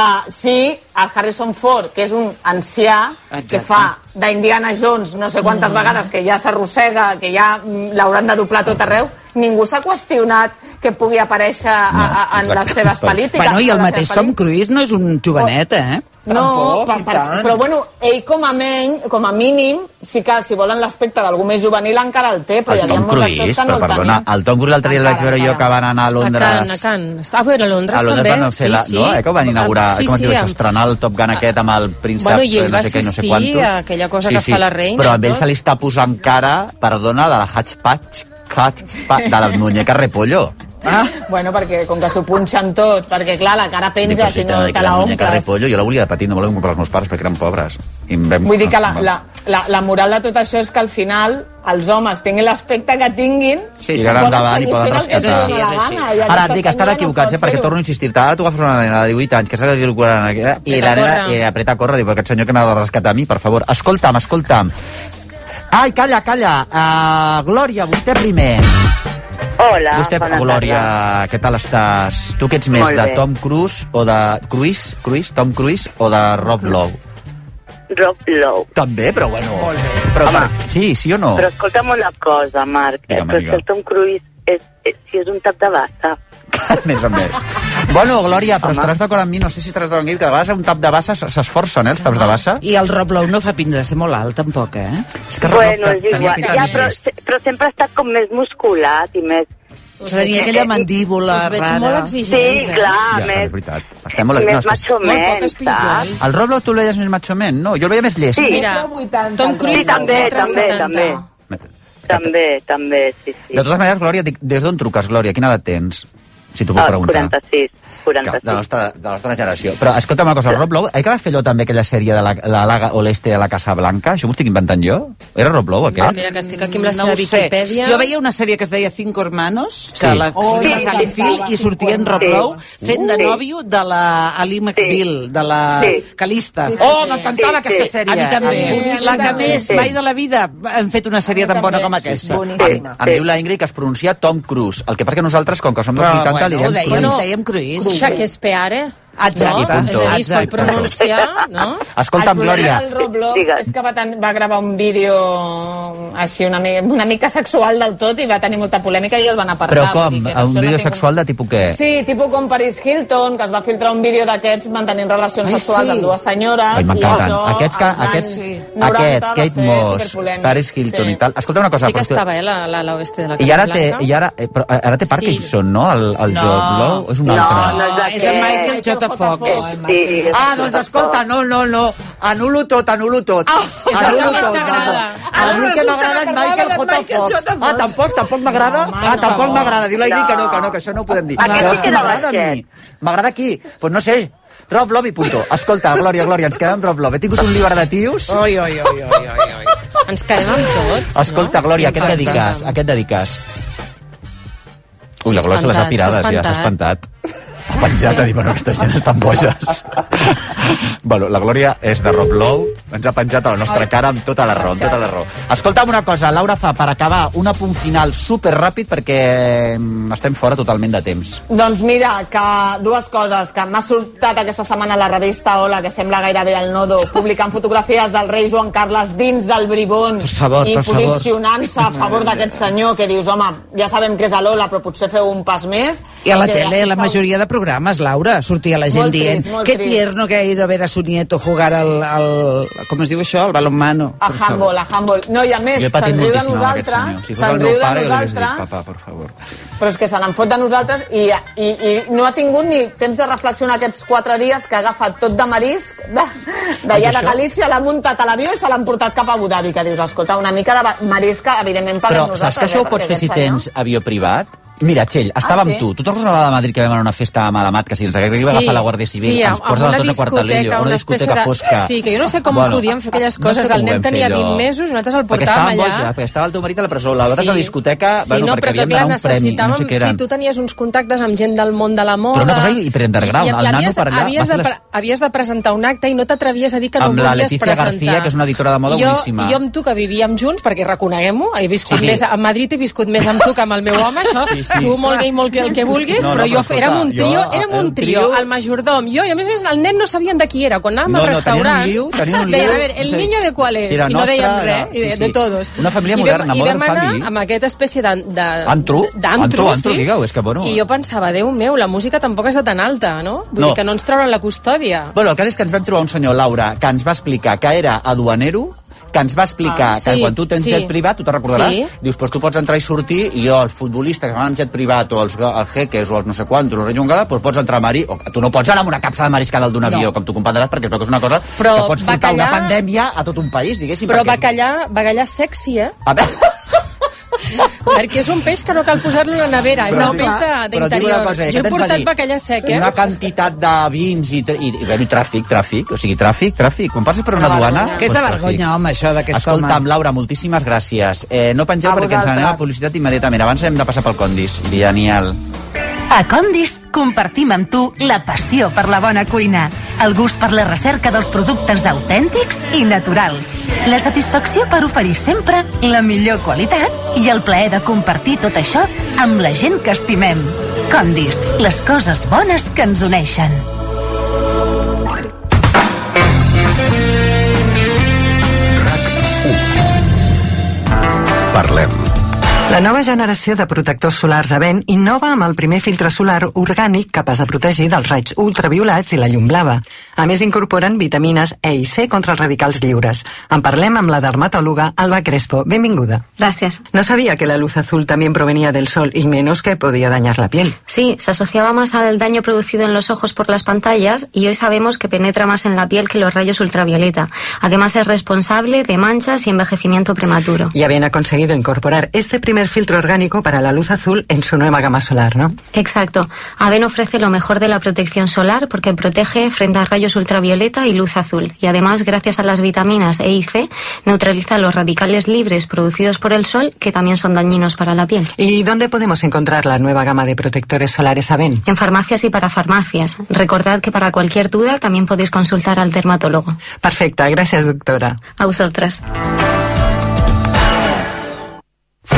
si el Harrison Ford, que és un ancià que fa d'Indiana Jones no sé quantes vegades, que ja s'arrossega, que ja l'hauran de doblar tot arreu, ningú s'ha qüestionat que pugui aparèixer en les seves pel·lícules.
Bueno, i el mateix Tom Cruise no és un jovenet,
No, però bueno, ell com a mínim, sí que si volen l'aspecte d'algú més juvenil encara el té, però hi havia molts actors que no el tenien.
El Tom Cruise l'altre dia el vaig veure jo que van anar a Londres.
A Cannes. Estava a Londres també.
No, que ho van inaugurar, com es diu això, estrenar el Top Gun aquest amb el príncep, no sé què, no sé quantos.
a aquella cosa que fa la reina.
Però amb ell se li està posant cara, perdona, de la Hatchpatch, de la muñeca repollo.
Bueno, perquè com que s'ho punxen tot, perquè clar, la cara penja si no te la omples.
Jo la volia de petit, no volia comprar els meus pares perquè eren pobres.
Vull dir que la moral de tot això és que al final els homes tinguin l'aspecte que tinguin
i ara endavant i poden rescatar. Ara et dic, estan equivocats, perquè torno a insistir-te, ara tu agafes una nena de 18 anys que s'ha de dir i la nena apreta a córrer, diu, aquest senyor que m'ha de rescatar a mi, per favor, escolta'm. Ai, calla, Glòria, vostè primer.
Hola,
vostè, Glòria, què tal estàs? Tu que ets més de Tom Cruise o de Tom Cruise o de Rob Lowe?
Rob Lowe.
També, però bueno... Home, sí o no?
Però escolta'm una cosa, Marc, però és que el Tom Cruise és un tap de bassa.
Més o més. Bueno, Glòria, però estaràs d'acord amb mi, no sé si estaràs d'acord amb mi, que a vegades un tap de bassa s'esforcen, els taps de bassa.
I el Rob Lowe no fa pinta de ser molt alt, tampoc,
És que
bueno, és igual, però sempre ha estat com més musculat i més...
Tenia aquella mandíbula rara.
Us veig molt exigents,
Sí, clar,
és veritat. Estem molt...
Més macho-men, saps?
El Rob Lowe tu el veies més macho-men, no? Jo el veia més llest.
Sí,
mira, Tom Cruise,
també, sí.
De totes maneres, Glòria, des d'on truques, Glòria? Quina edat tens? Si t'ho puc preguntar.
46.
De la nostra generació. Però escolta'm una cosa, el Rob Lowe, que va fer allò també aquella sèrie de la Laga Oeste de la Casa Blanca? Això m'ho estic inventant jo? Era Rob Lowe, aquest?
Mira, que estic aquí amb la seva Wikipedia.
Jo veia una sèrie que es deia Cinco Hermanos, que la Sally Field, i sortia en Rob Lowe fent de nòvio de la Ali McBeal, de la Calista.
Oh, m'encantava aquesta sèrie!
A mi també. La que més, mai de la vida, han fet una sèrie tan bona com aquesta.
Em diu la Ingrid que es pronuncia Tom Cruise. El que passa que nosaltres, com que som dels 80, li
dèiem Cruise.
Shakespeare. Exacte. És a dir, es pot pronunciar, no?
Escolta'm, Glòria.
El Roblox és que va gravar un vídeo així una mica sexual del tot i va tenir molta polèmica i el van apartar.
Però com? Un vídeo sexual de tipus què?
Sí, tipus com Paris Hilton, que es va filtrar un vídeo d'aquests mantenint relacions sexuals amb dues senyores.
Ai, m'encanten. Aquest, Kate Moss, Paris Hilton i tal. Escolta una cosa.
Sí que estava, la oeste de la Casa Blanca.
I ara té Parkinson, no? El Joe Blow? És un altre.
No, és el Michael J. Fox. Doncs escolta, no. Anulo tot. Anulo tot.
És el que més t'agrada.
A mi que m'agrada és Michael J. Fox. Tampoc m'agrada? Tampoc m'agrada. Diu-li que no, que això no ho podem dir. Però és que m'agrada a mi. M'agrada qui? Doncs no sé. Rob Lowe, punto. Escolta, Glòria, ens quedem amb Rob Lowe. He tingut un líber de tios.
Oi. Ens quedem amb tots.
Escolta, Glòria, a què et dediques? Ui, la Glòria se les ha pirades, ja s'ha espantat. Ha penjat a dir, bueno, aquestes gent estan boges. Bueno, la Glòria és de Rob Lowe, ens ha penjat a la nostra cara amb tota la raó, Escolta'm una cosa, Laura fa, per acabar, un apunt final superràpid perquè estem fora totalment de temps.
Doncs mira, que dues coses, que m'ha sortat aquesta setmana a la revista Hola, que sembla gairebé el Nodo, publicant fotografies del rei Joan Carles dins del bribón i posicionant-se a favor d'aquest senyor, que dius, home, ja sabem que és a l'Hola, però potser feu un pas més.
I a la tele, la majoria de programes, Laura, sortia la gent dient que tierno que ha ido a ver a su nieto jugar al com es diu això? Al balonmano.
A handball. No, i a més, se'n riu de nosaltres.
Si fos el meu pare, jo li hagués dit, papa, por favor.
Però és que se n'en fot de nosaltres i no ha tingut ni temps de reflexionar aquests 4 dies que ha agafat tot de marisc d'allà de Galícia, l'ha muntat a l'avió i se l'han portat cap a Abu Dhabi, que dius, escolta, una mica de marisc que evidentment paguem nosaltres.
Però saps que això ho pots fer si tens avió privat? Mira, Txell, estava amb tu. Tu te'n recordes una vegada a Madrid que vam anar a una festa a Malamat, que si ens arriba a agafar la Guàrdia Civil, ens posa tots a Quartalillo, una discoteca fosca.
Sí, que jo no sé com podíem fer aquelles coses. El nen tenia 20 mesos i nosaltres el portàvem allà.
Perquè estava el teu marit a la presó, l'altre a la discoteca, perquè havíem d'anar a un premi, no sé què eren.
Sí, tu tenies uns contactes amb gent del món de la moda.
Però una cosa hiper-underground, el nano per allà...
Havies de presentar un acte i no t'atrevies a dir que no
volies
presentar.
Amb la Leticia García, que és una editora de moda boníssima.
I jo amb tu, que vivíem junts, perquè reconeguem-ho, he viscut més a Madrid, he viscut més amb tu que amb el meu home, això, tu molt bé i molt el que vulguis, però jo érem un trio, el majordom, jo, i a més el nen no sabien de qui era, quan anàvem al restaurant deien, a ver, el niño de cuál es, i no deien res, de todos.
Una família moderna, modern family.
I vam anar amb aquesta espècie
d'antro, digueu, és que bueno...
I jo pensava, Déu meu, la música tampoc és de tan alta, no? Vull dir que no ens trauran la custòdia.
Bueno, el cas és que ens vam trobar un senyor, Laura, que ens va explicar que era aduanero, que ens va explicar que quan tu tens jet privat, tu te'n recordaràs, dius, doncs tu pots entrar i sortir, i jo, els futbolistes que van amb jet privat, o els jeques, o els no sé quantos, o la rellongada, doncs pots entrar a Mari, o tu no pots anar amb una capsa de mariscada d'un avió, com tu comprendràs, perquè es veu que és una cosa que pots portar una pandèmia a tot un país, diguéssim.
Però bacallà sexy,
A veure...
Perquè és un peix que no cal posar-lo a la nevera, és el peix d'interior. Jo he portat bacallà sec,
Una quantitat de vins i tràfic, o sigui, tràfic. Quan passes per una duana...
Que és de vergonya, home, això d'aquest home.
Escolta'm, Laura, moltíssimes gràcies. No pengeu perquè ens anem a publicitat immediatament. Abans hem de passar pel Condis. Genial.
A Condis compartim amb tu la passió per la bona cuina, el gust per la recerca dels productes autèntics i naturals, la satisfacció per oferir sempre la millor qualitat i el plaer de compartir tot això amb la gent que estimem. Condis, les coses bones que ens uneixen.
Parlem.
La nova generació de protectors solars Avent innova amb el primer filtre solar orgànic capaç de protegir dels raigs ultraviolats i la llum blava. A més, incorporen vitamines E i C contra els radicals lliures. En parlem amb la dermatòloga Alba Crespo. Benvinguda.
Gracias.
No sabía que la luz azul también provenía del sol y menos que podía dañar la piel.
Sí, se asociaba más al daño producido en los ojos por las pantallas y hoy sabemos que penetra más en la piel que los rayos ultravioleta. Además es responsable de manchas y envejecimiento prematuro.
Y Avent ha conseguido incorporar este primer filtro orgánico para la luz azul en su nueva gama solar, ¿no?
Exacto. Avent ofrece lo mejor de la protección solar porque protege frente a rayos ultravioleta y luz azul. Y además, gracias a las vitaminas E y C, neutraliza los radicales libres producidos por el sol que también son dañinos para la piel.
¿Y dónde podemos encontrar la nueva gama de protectores solares Avent?
En farmacias y parafarmacias. Recordad que para cualquier duda también podéis consultar al dermatólogo.
Perfecta, gracias, doctora.
A vosotras.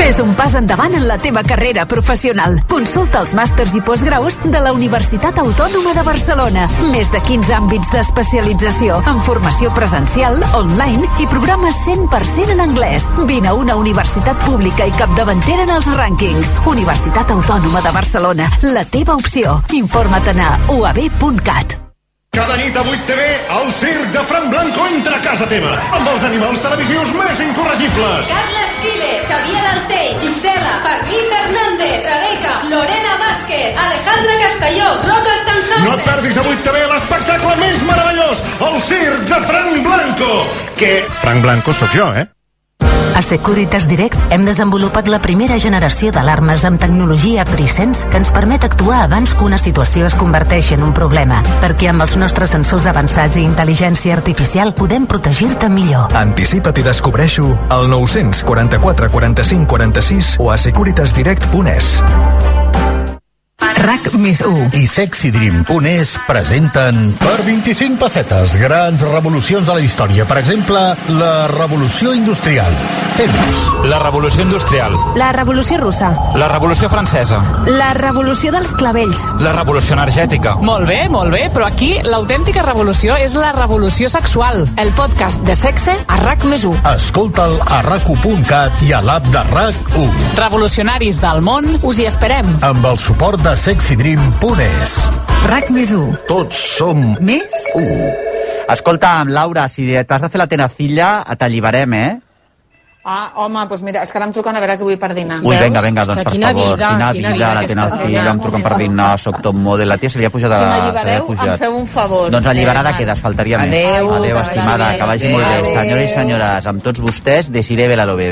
Fes un pas endavant en la teva carrera professional. Consulta els màsters i postgraus de la Universitat Autònoma de Barcelona. Més de 15 àmbits d'especialització, amb formació presencial, online i programes 100% en anglès. Vine a una universitat pública i capdavantera en els rànquings. Universitat Autònoma de Barcelona, la teva opció. Informa't a uab.cat.
Cada nit a 8TV, el circ de Fran Blanco entra a casa teva, amb els animals televisius més incorregibles.
Carla Esquile, Xavier Arcell, Gisela, Fermín Fernández, Rebeca, Lorena Vázquez, Alejandra Castelló, Rocco Stanhauser.
No et perdis a 8TV l'espectacle més meravellós, el circ de Fran Blanco. Que Fran Blanco sóc jo,
A Securitas Direct hem desenvolupat la primera generació d'alarmes amb tecnologia Presence que ens permet actuar abans que una situació es converteixi en un problema, perquè amb els nostres sensors avançats i intel·ligència artificial podem protegir-te millor.
Anticipa't i descobreix-ho al 944 45 46 o a securitasdirect.es.
RAC més 1
i SexyDream.es presenten per 25 pessetes grans revolucions de la història. Per exemple, la revolució industrial. Tens
la revolució industrial,
La revolució russa,
la revolució francesa,
la revolució dels clavells.
la revolució energètica.
Molt bé, però aquí l'autèntica revolució és la revolució sexual. El podcast de sexe a RAC més 1.
Escolta'l a RAC1.cat i a l'app de RAC1.
Revolucionaris del món, us hi esperem.
Amb el suport de SexyDream.es.
RAC més 1.
Tots som
més
1.
Escolta, Laura, si t'has de fer la tenacilla, t'alliberem,
Ah, home, doncs mira, és que ara em truquen a veure què vull per dinar.
Ui, vinga, doncs, per favor. Quina vida, la tenacilla, em truquen per dinar, soc top model. La tia se li ha pujat
Si m'allibereu, em feu un favor.
Doncs alliberada quedes, faltaria més. Adéu, estimada, que vagi molt bé. Senyores i senyores, amb tots vostès, Desiree Belalobede.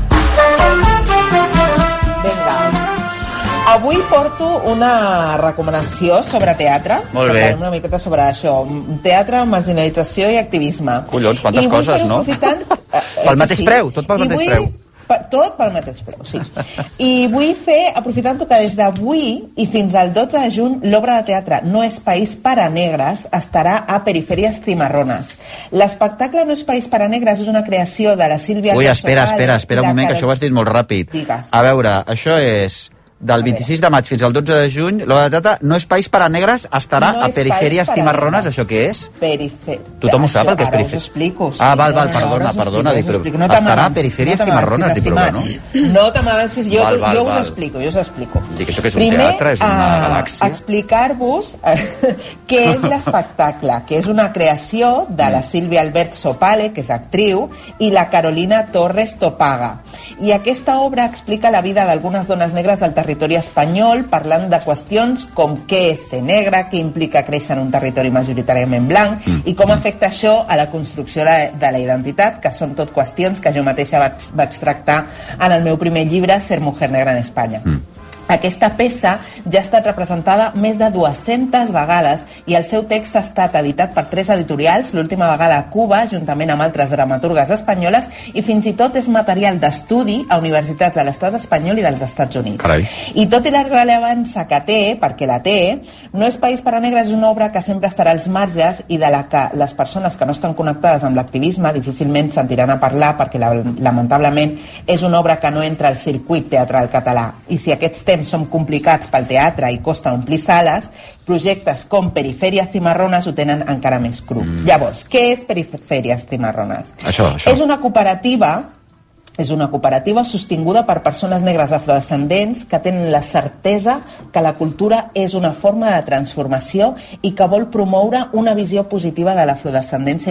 Avui porto una recomanació sobre teatre.
Molt bé.
Parlarem una miqueta sobre això. Teatre, marginalització i activisme.
Collons, quantes coses, no? Pel mateix preu, tot pel mateix preu.
Tot pel mateix preu, sí. I vull fer, aprofitant-ho, que des d'avui i fins al 12 de juny l'obra de teatre No és país per a negres estarà a Perifèries Cimarrones. L'espectacle No és país per a negres és una creació de la Sílvia...
Ui, espera un moment, que això ho has dit molt ràpid.
Digues.
A veure, això és... Del 26 de maig fins al 12 de juny, l'obra de teatre No és país per a negres estarà a Perifèries Cimarrones. Això què és? Tothom ho sap, el que és Perifèries?
Ara us explico.
Ah, val, perdona. Estarà a Perifèries Cimarrones, dic, però bueno.
No te m'avancis, jo us explico.
Dic, això que és un teatre, és una galàxia.
Explicar-vos què és l'espectacle, que és una creació de la Sílvia Albert Sopale, que és actriu, i la Carolina Torres Topaga. I aquesta obra explica la vida d'algunes dones negres del territori espanyol, parlant de qüestions com què és ser negre, què implica créixer en un territori majoritàriament blanc i com afecta això a la construcció de la identitat, que són tot qüestions que jo mateixa vaig tractar en el meu primer llibre, Ser mujer negra en Espanya. Aquesta peça ja ha estat representada més de 200 vegades i el seu text ha estat editat per 3 editorials, l'última vegada a Cuba, juntament amb altres dramaturgues espanyoles, i fins i tot és material d'estudi a universitats de l'estat espanyol i dels Estats Units.
Carai.
I tot i la rellevància que té, perquè la té, No és país per a negres és una obra que sempre estarà als marges i de la que les persones que no estan connectades amb l'activisme difícilment sentiran a parlar, perquè lamentablement és una obra que no entra al circuit teatral català. I si aquests temps som complicats pel teatre i costa omplir sales, projectes com Perifèries Cimarrones ho tenen encara més cru. Llavors, què és Perifèries Cimarrones?
Això.
És una cooperativa sostinguda per persones negres afrodescendents que tenen la certesa que la cultura és una forma de transformació i que vol promoure una visió positiva de l'afrodescendència i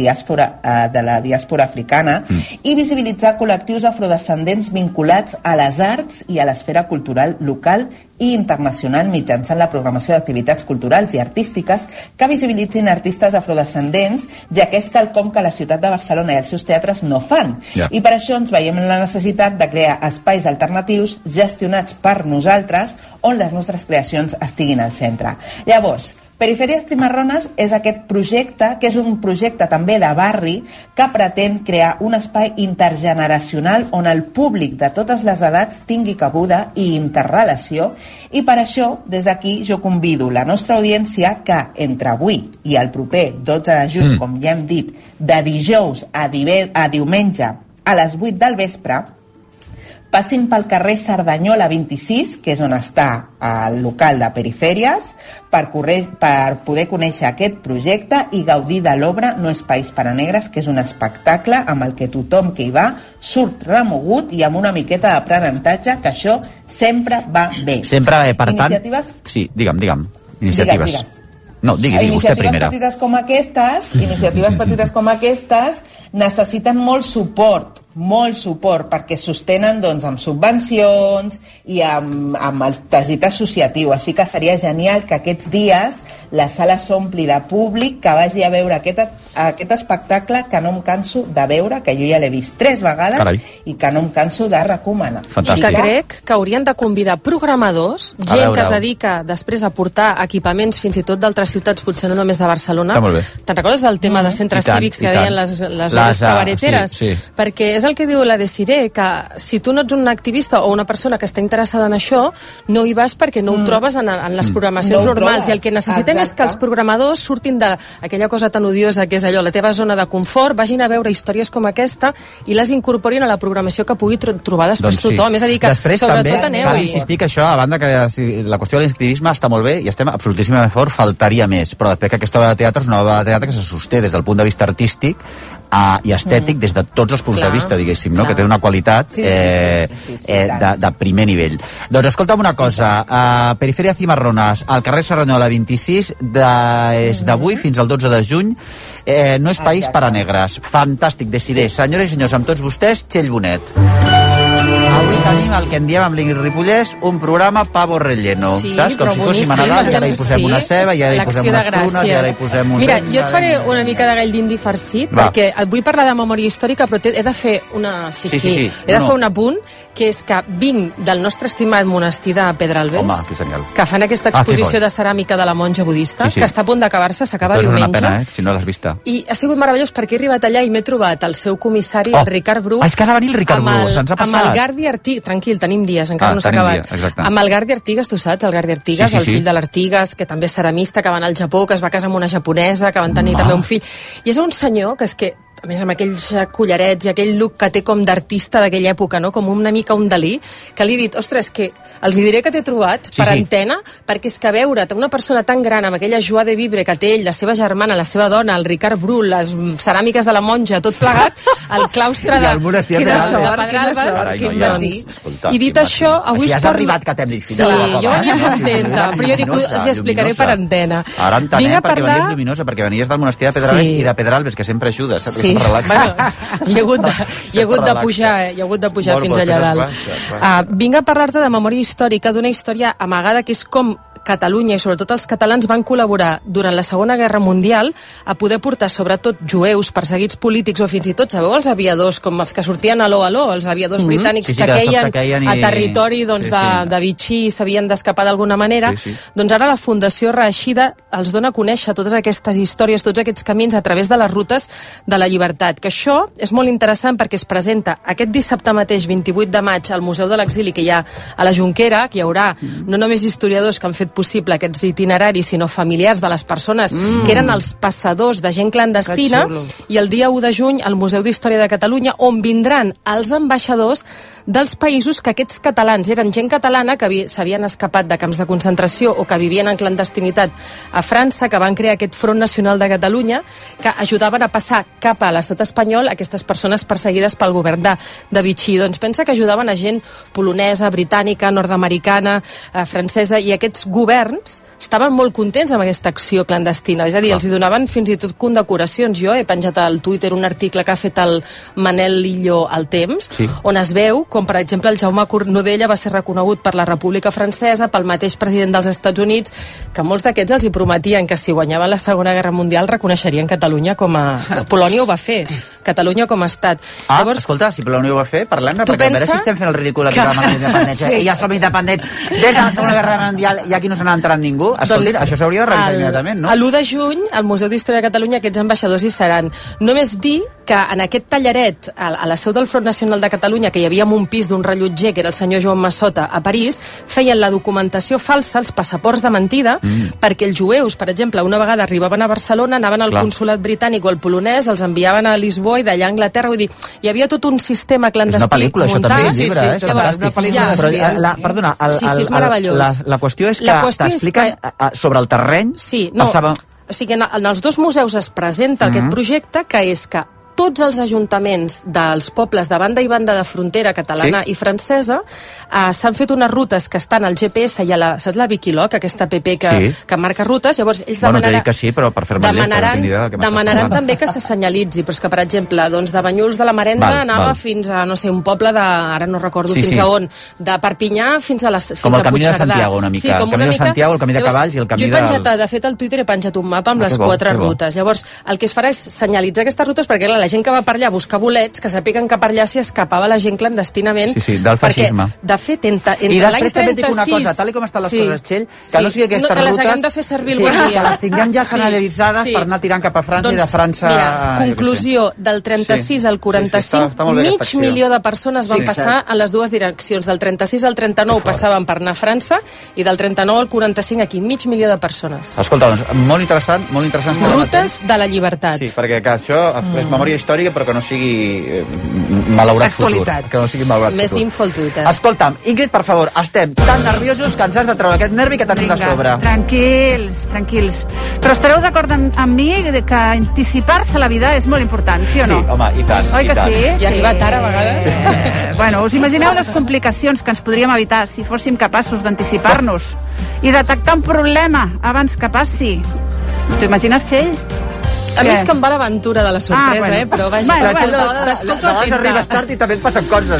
de la diàspora africana i visibilitzar col·lectius afrodescendents vinculats a les arts i a l'esfera cultural local i internacional mitjançant la programació d'activitats culturals i artístiques que visibilitzin artistes afrodescendents, ja que és quelcom que la ciutat de Barcelona i els seus teatres no fan. I per això ens veiem en la necessitat de crear espais alternatius gestionats per nosaltres on les nostres creacions estiguin al centre. Llavors, Perifèries Cimarrones és aquest projecte, que és un projecte també de barri, que pretén crear un espai intergeneracional on el públic de totes les edats tingui cabuda i interrelació, i per això, des d'aquí, jo convido la nostra audiència que entre avui i el proper 12 de juny, com ja hem dit, de dijous a diumenge a les 8 del vespre, passin pel carrer Cerdanyola 26, que és on està el local de Perifèries, per poder conèixer aquest projecte i gaudir de l'obra No espais per a negres, que és un espectacle amb el que tothom que hi va surt remogut i amb una miqueta d'aprenentatge, que això sempre va bé.
Sempre va bé, per tant...
Iniciatives...
Sí, digue'm. Iniciatives.
Digues.
No, digui, vostè primera.
Iniciatives petites com aquestes necessiten molt suport, perquè sostenen doncs, amb subvencions i amb el teixit associatiu. Així que seria genial que aquests dies la sala s'ompli de públic que vagi a veure aquest espectacle que no em canso de veure, que jo ja l'he vist 3 vegades.
Carai.
I que no em canso de recomanar.
Fantàstic. I que crec que haurien de convidar programadors, gent que es dedica després a portar equipaments fins i tot d'altres ciutats, potser no només de Barcelona. Te'n recordes del tema de centres cívics que deien les hores cabareteres?
Sí.
Perquè és el que diu la Desiree, que si tu no ets un activista o una persona que està interessada en això, no hi vas perquè no ho trobes en les programacions normals. I el que necessitem és que els programadors surtin d'aquella cosa tan odiosa que és allò, la teva zona de confort, vagin a veure històries com aquesta i les incorporin a la programació que pugui trobar després tothom. És a dir, que
després,
sobretot
també,
aneu...
cal insistir que això, a banda que la qüestió de l'activisme està molt bé i estem absolutíssimament a favor, faltaria més, però després que aquesta obra de teatre és una obra de teatre que se sosté des del punt de vista artístic i estètic des de tots els punts de vista, diguéssim, no? Que té una qualitat de primer nivell. Doncs escolta'm una cosa, Perifèria Cimarrones, al carrer Cerdanyola 26, des d'avui fins al 12 de juny, No és país per a negres. Fantàstic, Desiree. Senyores i senyors, amb tots vostès, Txell Bonet. Avui tenim el que en diem amb l'Ingrid Ripollès, un programa pavo relleno, saps? Com si fóssim a Nadal, i ara hi posem una ceba, i ara hi posem unes prunes, i ara hi posem un...
Mira, jo et faré una mica de gall d'indi farcit, perquè et vull parlar de memòria històrica, però he de fer una... Sí. He de fer un apunt, que és que vinc del nostre estimat monestir de Pedralbes, que fan aquesta exposició de ceràmica de la monja budista, que està a punt d'acabar-se, s'acaba diumenge.
És una pena, si no l'has vista.
I ha sigut meravellós perquè he arribat allà i m'he trobat el seu comissari, el Ricard Bru.
És que ha de venir el Ricard Bru, se'ns ha passat.
Amb el Gardi Artigas, tranquil, tenim dies, encara no s'ha acabat. Amb el Gardi Artigas, tu saps, el Gardi Artigas, el fill de l'Artigas, que també és ceramista, que va anar al Japó, que es va casar amb una japonesa, que van tenir també un fill. I és un senyor que és que, a més, amb aquells collarets i aquell look que té com d'artista d'aquella època, no? Com una mica un Dalí, que li he dit, ostres, que els hi diré que t'he trobat per antena, perquè és que veure't una persona tan gran amb aquella joie de vivre que té ell, la seva germana, la seva dona, el Ricard Bru, les ceràmiques de la monja, tot plegat, el claustre de Pedralbes. I dit això, avui
es has arribat que t'hem dit.
Sí, jo venia contenta, però jo dic, els explicaré per antena.
Ara entenem perquè venies lluminosa, perquè venies del monestir de Pedralbes i de Pedralbes, que sempre ajuda, saps?
Bueno, hi ha hagut de pujar fins allà dalt. Vinc a parlar-te de memòria històrica, d'una història amagada que és com Catalunya i sobretot els catalans van col·laborar durant la Segona Guerra Mundial a poder portar sobretot jueus, perseguits polítics o fins i tot, sabeu, els aviadors, com els que sortien aló, els aviadors britànics que queien a territori de Vichy i s'havien d'escapar d'alguna manera, doncs ara la Fundació Reeixida els dona a conèixer totes aquestes històries, tots aquests camins a través de les rutes de la llibertat, que això és molt interessant perquè es presenta aquest dissabte mateix, 28 de maig, al Museu de l'Exili que hi ha a la Jonquera, que hi haurà no només historiadors que han fet possible aquests itineraris, sinó familiars de les persones que eren els passadors de gent clandestina, i el dia 1 de juny al Museu d'Història de Catalunya, on vindran els ambaixadors dels països que aquests catalans eren gent catalana que s'havien escapat de camps de concentració o que vivien en clandestinitat a França, que van crear aquest Front Nacional de Catalunya, que ajudaven a passar cap a l'estat espanyol aquestes persones perseguides pel govern de Vichy. Doncs pensa que ajudaven a gent polonesa, britànica, nord-americana, francesa, i aquests governs estaven molt contents amb aquesta acció clandestina, és a dir, els hi donaven fins i tot condecoracions. Jo he penjat al Twitter un article que ha fet el Manel Lillo al Temps, on es veu com, per exemple, el Jaume Cornudella va ser reconegut per la República Francesa, pel mateix president dels Estats Units, que molts d'aquests els hi prometien que si guanyaven la Segona Guerra Mundial reconeixerien Catalunya com a... Polònia ho va fer, Catalunya com a estat.
Llavors, escolta, si Polònia ho va fer, parlem-ne, perquè a veure si estem fent el ridícul aquí amb la independència, i ja som independents des de la Segona Guerra Mundial i aquí no se n'ha entrat ningú. Escolti, això s'hauria de revisar immediatament, no?
L'1 de juny, al Museu d'Història de Catalunya, aquests ambaixadors hi seran. Només dir que en aquest tallaret, a la seu del Front Nacional de Catalunya, que hi havia un pis d'un rellotger, que era el senyor Joan Massota, a París, feien la documentació falsa, els passaports de mentida, perquè els jueus, per exemple, una vegada arribaven a Barcelona, anaven al consolat britànic o al polonès, els enviaven a Lisboa i d'allà a Anglaterra, vull dir, hi havia tot un sistema clandestí muntat.
És una pel·lícula, això també, un llibre, és una pel·lícula. Perdona,
és meravellós.
La qüestió és que t'expliquen sobre el terreny.
Sí, no, o sigui, en els dos museus es presenta aquest projecte, que és que tots els ajuntaments dels pobles de banda i banda de frontera catalana i francesa s'han fet unes rutes que estan al GPS i a la, saps la Wikiloc, aquesta app que marca rutes, llavors ells demanaran,
que sí, però per fer-me
demanaran també que se senyalitzi, però és que per exemple, doncs de Banyuls de la Marenda anava fins a, no sé, un poble de, ara no recordo fins a on, de Perpinyà fins a Puigcerdà.
Com el Camí de Santiago una mica, el Camí de Santiago, el Camí de Cavalls i el Camí
de... Jo he penjat, de fet al Twitter he penjat un mapa amb les 4 rutes, llavors el que es farà és senyalitzar aquestes rutes perquè la gent que va per allà a buscar bolets, que sàpiguen que per allà s'hi escapava la gent clandestinament.
Sí, del feixisme.
Perquè, de fet, entre
I després també et dic una cosa, tal com estan les coses, Txell, que no sigui aquestes rutes...
Que les haguem de fer servir algun dia.
Que les tinguem ja canalitzades per anar tirant cap a França i de França...
Mira, conclusió, del 36 al 45, mig milió de persones van passar en les dues direccions. Del 36 al 39 passaven per anar a França i del 39 al 45 aquí, mig milió de persones.
Escolta, doncs, molt interessant.
Rutes de la llibertat.
Sí, perquè això és memòria històrica però que no sigui malaurat futur. Que no sigui malaurat
futur. Més info al Twitter.
Escolta'm, Ingrid, per favor, estem tan nerviosos que ens has de treure aquest nervi que tenim de sobre.
Tranquils. Però estareu d'acord amb mi que anticipar-se a la vida és molt important, sí o no?
Sí, home, i tant.
Oi que sí?
I arribar tard a vegades.
Bueno, us imagineu les complicacions que ens podríem evitar si fóssim capaços d'anticipar-nos i detectar un problema abans que passi. T'ho imagines, Txell?
A mi és que em va l'aventura de la sorpresa, però vaja, t'escolto atenta.
Arribes tard i també et passen coses,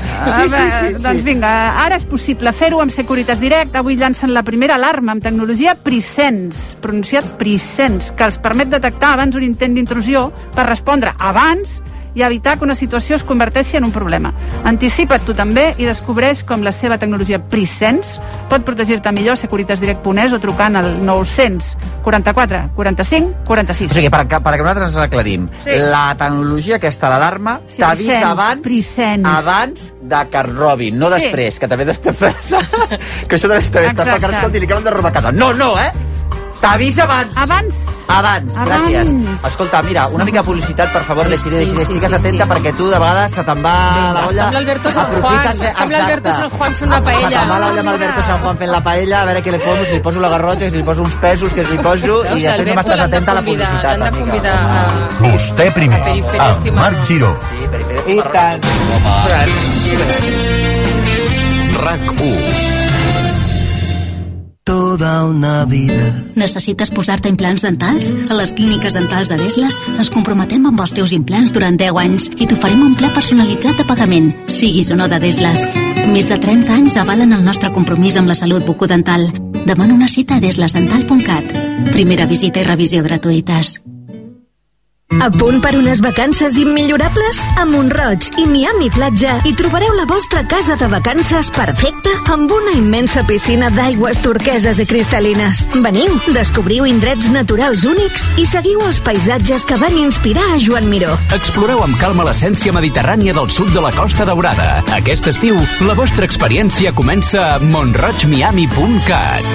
Sí. Doncs vinga, ara és possible fer-ho amb Securitas Direct. Avui llancen la primera alarma amb tecnologia Presence, pronunciat Presence, que els permet detectar abans un intent d'intrusió per respondre abans i evitar que una situació es converteixi en un problema. Anticipa't tu també i descobreix com la seva tecnologia Presence pot protegir-te millor a securitasdirect.es o trucant al 900 44 45 46.
O sigui, perquè nosaltres ens aclarim, la tecnologia aquesta, l'alarma, t'avisa abans de que et robin, no després, que també després que això també està perquè escolti, li acaben de robar a casa. No, t'avisa abans. Gràcies. Escolta, mira, una mica de publicitat, per favor, estigues atenta perquè tu de vegades se te'n va la olla.
Està amb l'Alberto San Juan fent una paella.
Se te'n va la olla amb l'Alberto San Juan fent la paella, a veure què li poso, si li poso la garrota, si li poso uns pesos, que li poso, i després no m'estàs atenta a la publicitat.
L'han de convidar
Vostè primer, amb Marc Giró.
I tant.
RAC1.
Toda una vida.
Necessites posar-te implants dentals? A les clíniques dentals de Desles ens comprometem amb els teus implants durant 10 anys i t'oferim un pla personalitzat de pagament, siguis o no de Desles. Més de 30 anys avalen el nostre compromís amb la salut bucodental. Demana una cita a deslesdental.cat. Primera visita i revisió gratuïtes.
A punt per unes vacances immillorables? A Mont-roig i Miami Platja hi trobareu la vostra casa de vacances perfecta amb una immensa piscina d'aigües turqueses i cristal·lines. Veniu, descobriu indrets naturals únics i seguiu els paisatges que van inspirar a Joan Miró.
Exploreu amb calma l'essència mediterrània del sud de la Costa Daurada. Aquest estiu, la vostra experiència comença a montroigmiami.cat.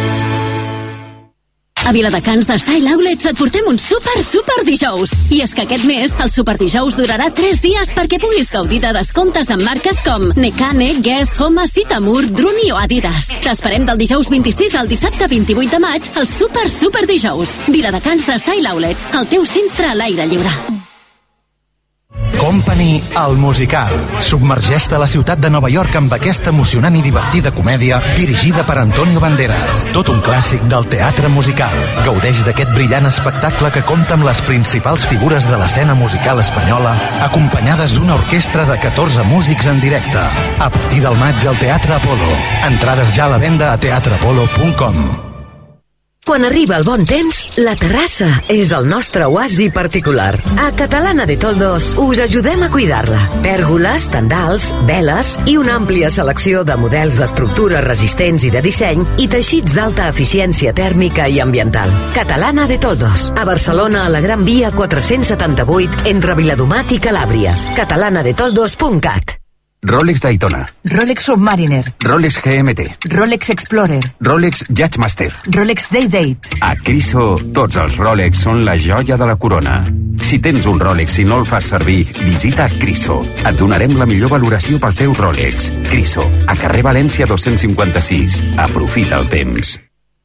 A Viladecans de Style Outlets et portem un super dijous. I és que aquest mes el super dijous durarà 3 dies perquè puguis gaudir de descomptes en marques com Nekane, Guess, Homa, Sitamur, Druni o Adidas. T'esperem del dijous 26 al dissabte 28 de maig al super dijous. Viladecans de Style Outlets, el teu centre a l'aire lliure.
Company, el musical. Submergeix-te a la ciutat de Nova York amb aquesta emocionant i divertida comèdia dirigida per Antonio Banderas. Tot un clàssic del teatre musical. Gaudeix d'aquest brillant espectacle que compta amb les principals figures de l'escena musical espanyola, acompanyades d'una orquestra de 14 músics en directe. A partir del maig al Teatre Apolo. Entrades ja a la venda a teatreapolo.com.
Quan arriba el bon temps, la terrassa és el nostre oasi particular. A Catalana de Toldos us ajudem a cuidar-la. Pèrgoles, tendals, veles i una àmplia selecció de models d'estructures resistents i de disseny i teixits d'alta eficiència tèrmica i ambiental. Catalana de Toldos, a Barcelona, a la Gran Via 478, entre Viladomat i Calàbria. catalanadetoldos.cat.
Rolex Daytona,
Rolex Submariner,
Rolex GMT,
Rolex Explorer,
Rolex Judgemaster.
Rolex Day-Date.
A Criso, tots els Rolex són la joia de la corona. Si tens un Rolex i no el fas servir, visita Criso. Et donarem la millor valoració pel teu Rolex. Criso, a carrer València 256. Aprofita el temps.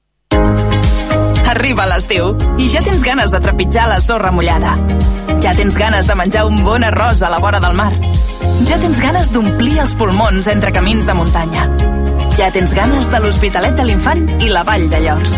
Arriba l'estiu i ja tens ganes de trepitjar la sorra mullada. Ja tens ganes de menjar un bon arròs a la vora del mar. Ja tens ganes d'omplir els pulmons entre camins de muntanya. Ja tens ganes de l'Hospitalet de l'Infant i la Vall de Llors.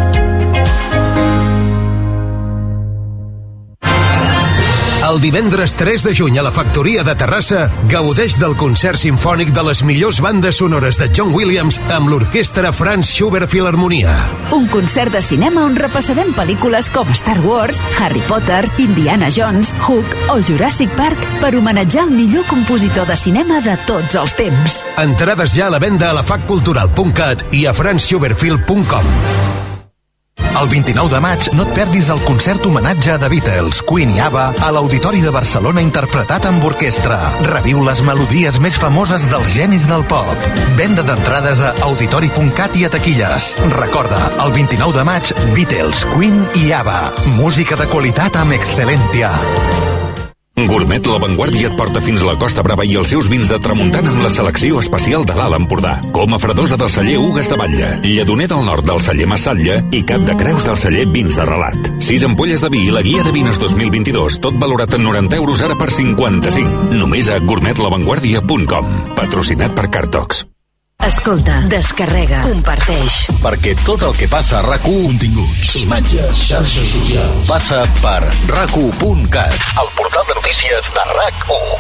El divendres 3 de juny a la Factoria de Terrassa gaudeix del concert simfònic de les millors bandes sonores de John Williams amb l'orquestra Franz Schubert Filharmonia.
Un concert de cinema on repassarem pel·lícules com Star Wars, Harry Potter, Indiana Jones, Hook o Jurassic Park per homenatjar el millor compositor de cinema de tots els temps.
Entrades ja a la venda a lafaccultural.cat i a franzschubertfilm.com.
El 29 de maig no et perdis el concert homenatge a The Beatles, Queen i ABBA a l'Auditori de Barcelona interpretat amb orquestra. Reviu les melodies més famoses dels genis del pop. Venda d'entrades a auditori.cat i a taquilles. Recorda, el 29 de maig, Beatles, Queen i ABBA. Música de qualitat amb excel·lència.
Gourmet La Vanguardia et porta fins a la Costa Brava i els seus vins de tramuntana amb la selecció especial de l'Alt Empordà. Coma Fredosa del celler Ugues de Batlle, Lledoner del Nord del celler Massatlla i Cap de Creus del celler Vins de Relat. 6 ampolles de vi i la guia de vines 2022, tot valorat en 90 euros ara per 55. Només a gourmetlavanguardia.com. Patrocinat per Cartox.
Escolta, descarrega, comparteix.
Perquè tot el que passa a RAC1, continguts, imatges, xarxes socials, passa per RAC1.cat, el portal de notícies de RAC1.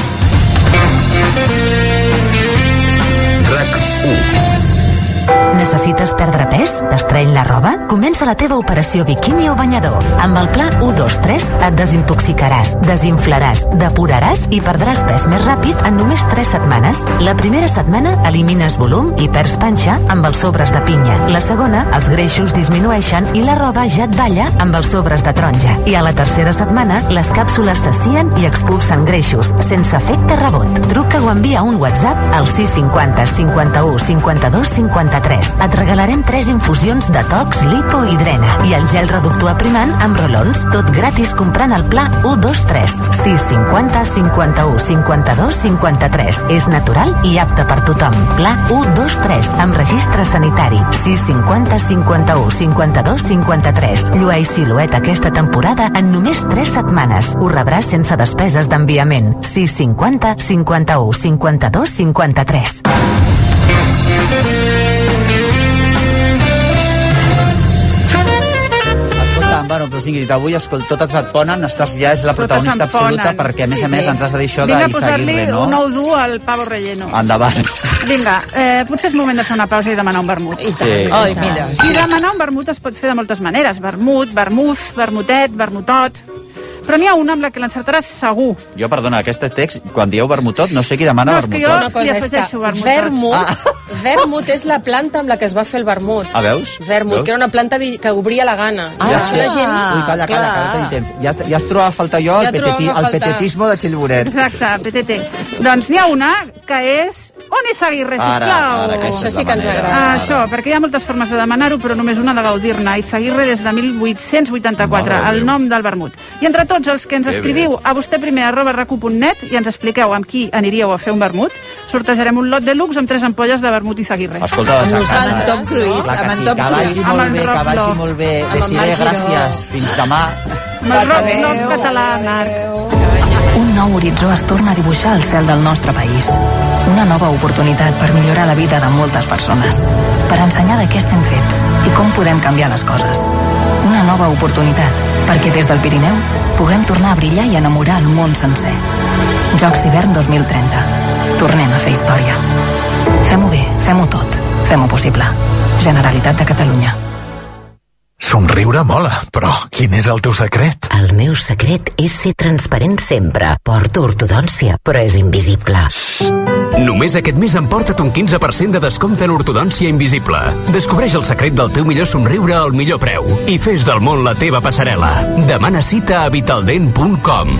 RAC1.
Necessites perdre pes? T'estreny la roba? Comença la teva operació biquini o banyador. Amb el pla 1-2-3 et desintoxicaràs, desinflaràs, depuraràs i perdràs pes més ràpid en només 3 setmanes. La primera setmana elimines volum i perds panxa amb els sobres de pinya. La segona, els greixos disminueixen i la roba ja et balla amb els sobres de taronja. I a la tercera setmana, les càpsules s'assien i expulsen greixos, sense efecte rebot. Truca o envia un WhatsApp al 650 51 52 53. Et regalarem 3 infusions de tox, lipo i drena i el gel reductor aprimant amb rolons, tot gratis comprant el pla 1-2-3. 650 51 52 53. És natural i apte per tothom. Pla 1-2-3 amb registre sanitari. 650 51 52 53. Llueix silueta aquesta temporada en només 3 setmanes. Ho rebràs sense despeses d'enviament. 650 51 52 53.
Bueno, però Ingrid, avui, escolta, totes et ponen, ja és la protagonista absoluta, perquè, a més, ens has de dir això d'Izaguirre, no?
Vinga, posar-li un ou dur al pavo relleno.
Endavant.
Vinga, potser és moment de fer una pausa i demanar un vermut.
Sí.
Ai, mira. I demanar un vermut es pot fer de moltes maneres. Vermut, vermut, vermutet, vermutot... Però n'hi ha una amb la que l'encertaràs segur.
Jo, perdona, aquest text, quan dieu vermutot, no sé qui demana vermutot.
No, és que jo li afegeixo vermutot.
Vermut és la planta amb la que es va fer el vermut.
Ah, veus?
Vermut, que era una planta que obria la gana.
Ja la gent... Ui, calla, tenim temps. Ja es troba a faltar jo el petetismo de Txellboret.
Exacte, PTT. Doncs n'hi ha una que és... On Izaguirre, sisplau?
Això sí que ens agrada.
Això, perquè hi ha moltes formes de demanar-ho, però només una de gaudir-ne. Izaguirre des de 1884, el nom del vermut. I entre tots els que ens escriviu a vostè primer @racu.net i ens expliqueu amb qui aniríeu a fer un vermut, sortejarem un lot de luxe amb 3 ampolles de vermut Izaguirre.
Escolta,
amb Tom Cruise.
Que vagi molt bé. Desiré, gràcies. Fins demà.
Amb el rock català, Marc.
Un nou horitzó es torna a dibuixar al cel del nostre país. Una nova oportunitat per millorar la vida de moltes persones. Per ensenyar de què estem fets i com podem canviar les coses. Una nova oportunitat perquè des del Pirineu puguem tornar a brillar i enamorar el món sencer. Jocs d'hivern 2030. Tornem a fer història. Fem-ho bé, fem-ho tot. Fem-ho possible. Generalitat de Catalunya.
Somriure mola, però quin és el teu secret?
El meu secret és ser transparent sempre. Porto ortodòncia, però és invisible.
Només aquest mes emporta't un 15% de descompte en ortodòncia invisible. Descobreix el secret del teu millor somriure al millor preu i fes del món la teva passarel·la. Demana cita a vitaldent.com.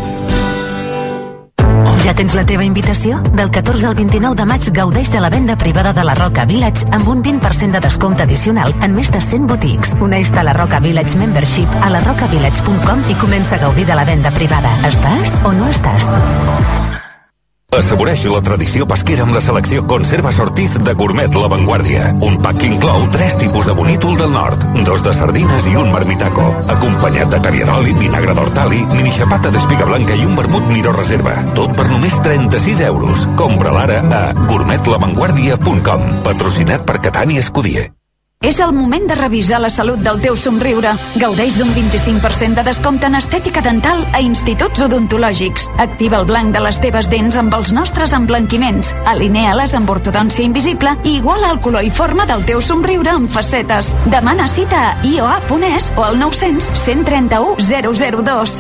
Ja tens la teva invitació? Del 14 al 29 de maig gaudeix de la venda privada de la Roca Village amb un 20% de descompte addicional en més de 100 boutiques. Uneix-te a la Roca Village Membership a larocavillage.com i comença a gaudir de la venda privada. Estàs o no estàs?
Assaboreixi la tradició pesquera amb la selecció Conservas Ortiz de Gourmet La Vanguardia. Un pack que inclou 3 tipus de bonítol del nord, 2 de sardines i un marmitaco, acompanyat de caviaroli, vinagre d'hortali, mini xapata d'espiga blanca i un vermut Miró Reserva. Tot per només 36 euros. Compra-la ara a gourmetlavanguardia.com. Patrocinat per Catània Escudier.
És el moment de revisar la salut del teu somriure. Gaudeix d'un 25% de descompte en estètica dental a instituts odontològics. Activa el blanc de les teves dents amb els nostres emblanquiments. Alinea-les amb ortodòncia invisible i iguala el color i forma del teu somriure amb facetes. Demana cita a ioa.es o al 900 131 002.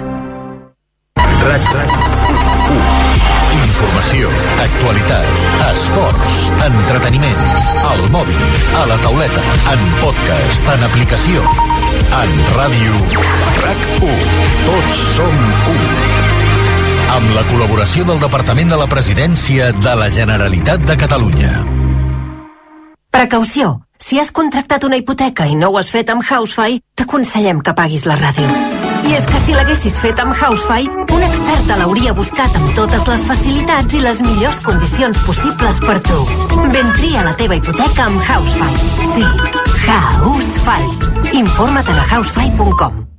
Informació, actualitat, esports, entreteniment, al mòbil, a la tauleta, en podcast, en aplicació, en ràdio, RAC1. Tots som 1. Amb la col·laboració del Departament de la Presidència de la Generalitat de Catalunya.
Precaució. Si has contractat una hipoteca i no ho has fet amb Housefy, t'aconsellem que paguis la ràdio. I és que si l'haguessis fet amb Housefy, un expert te l'hauria buscat amb totes les facilitats i les millors condicions possibles per tu. Ben tria la teva hipoteca amb Housefy. Sí, Housefy. Informa't a housefy.com.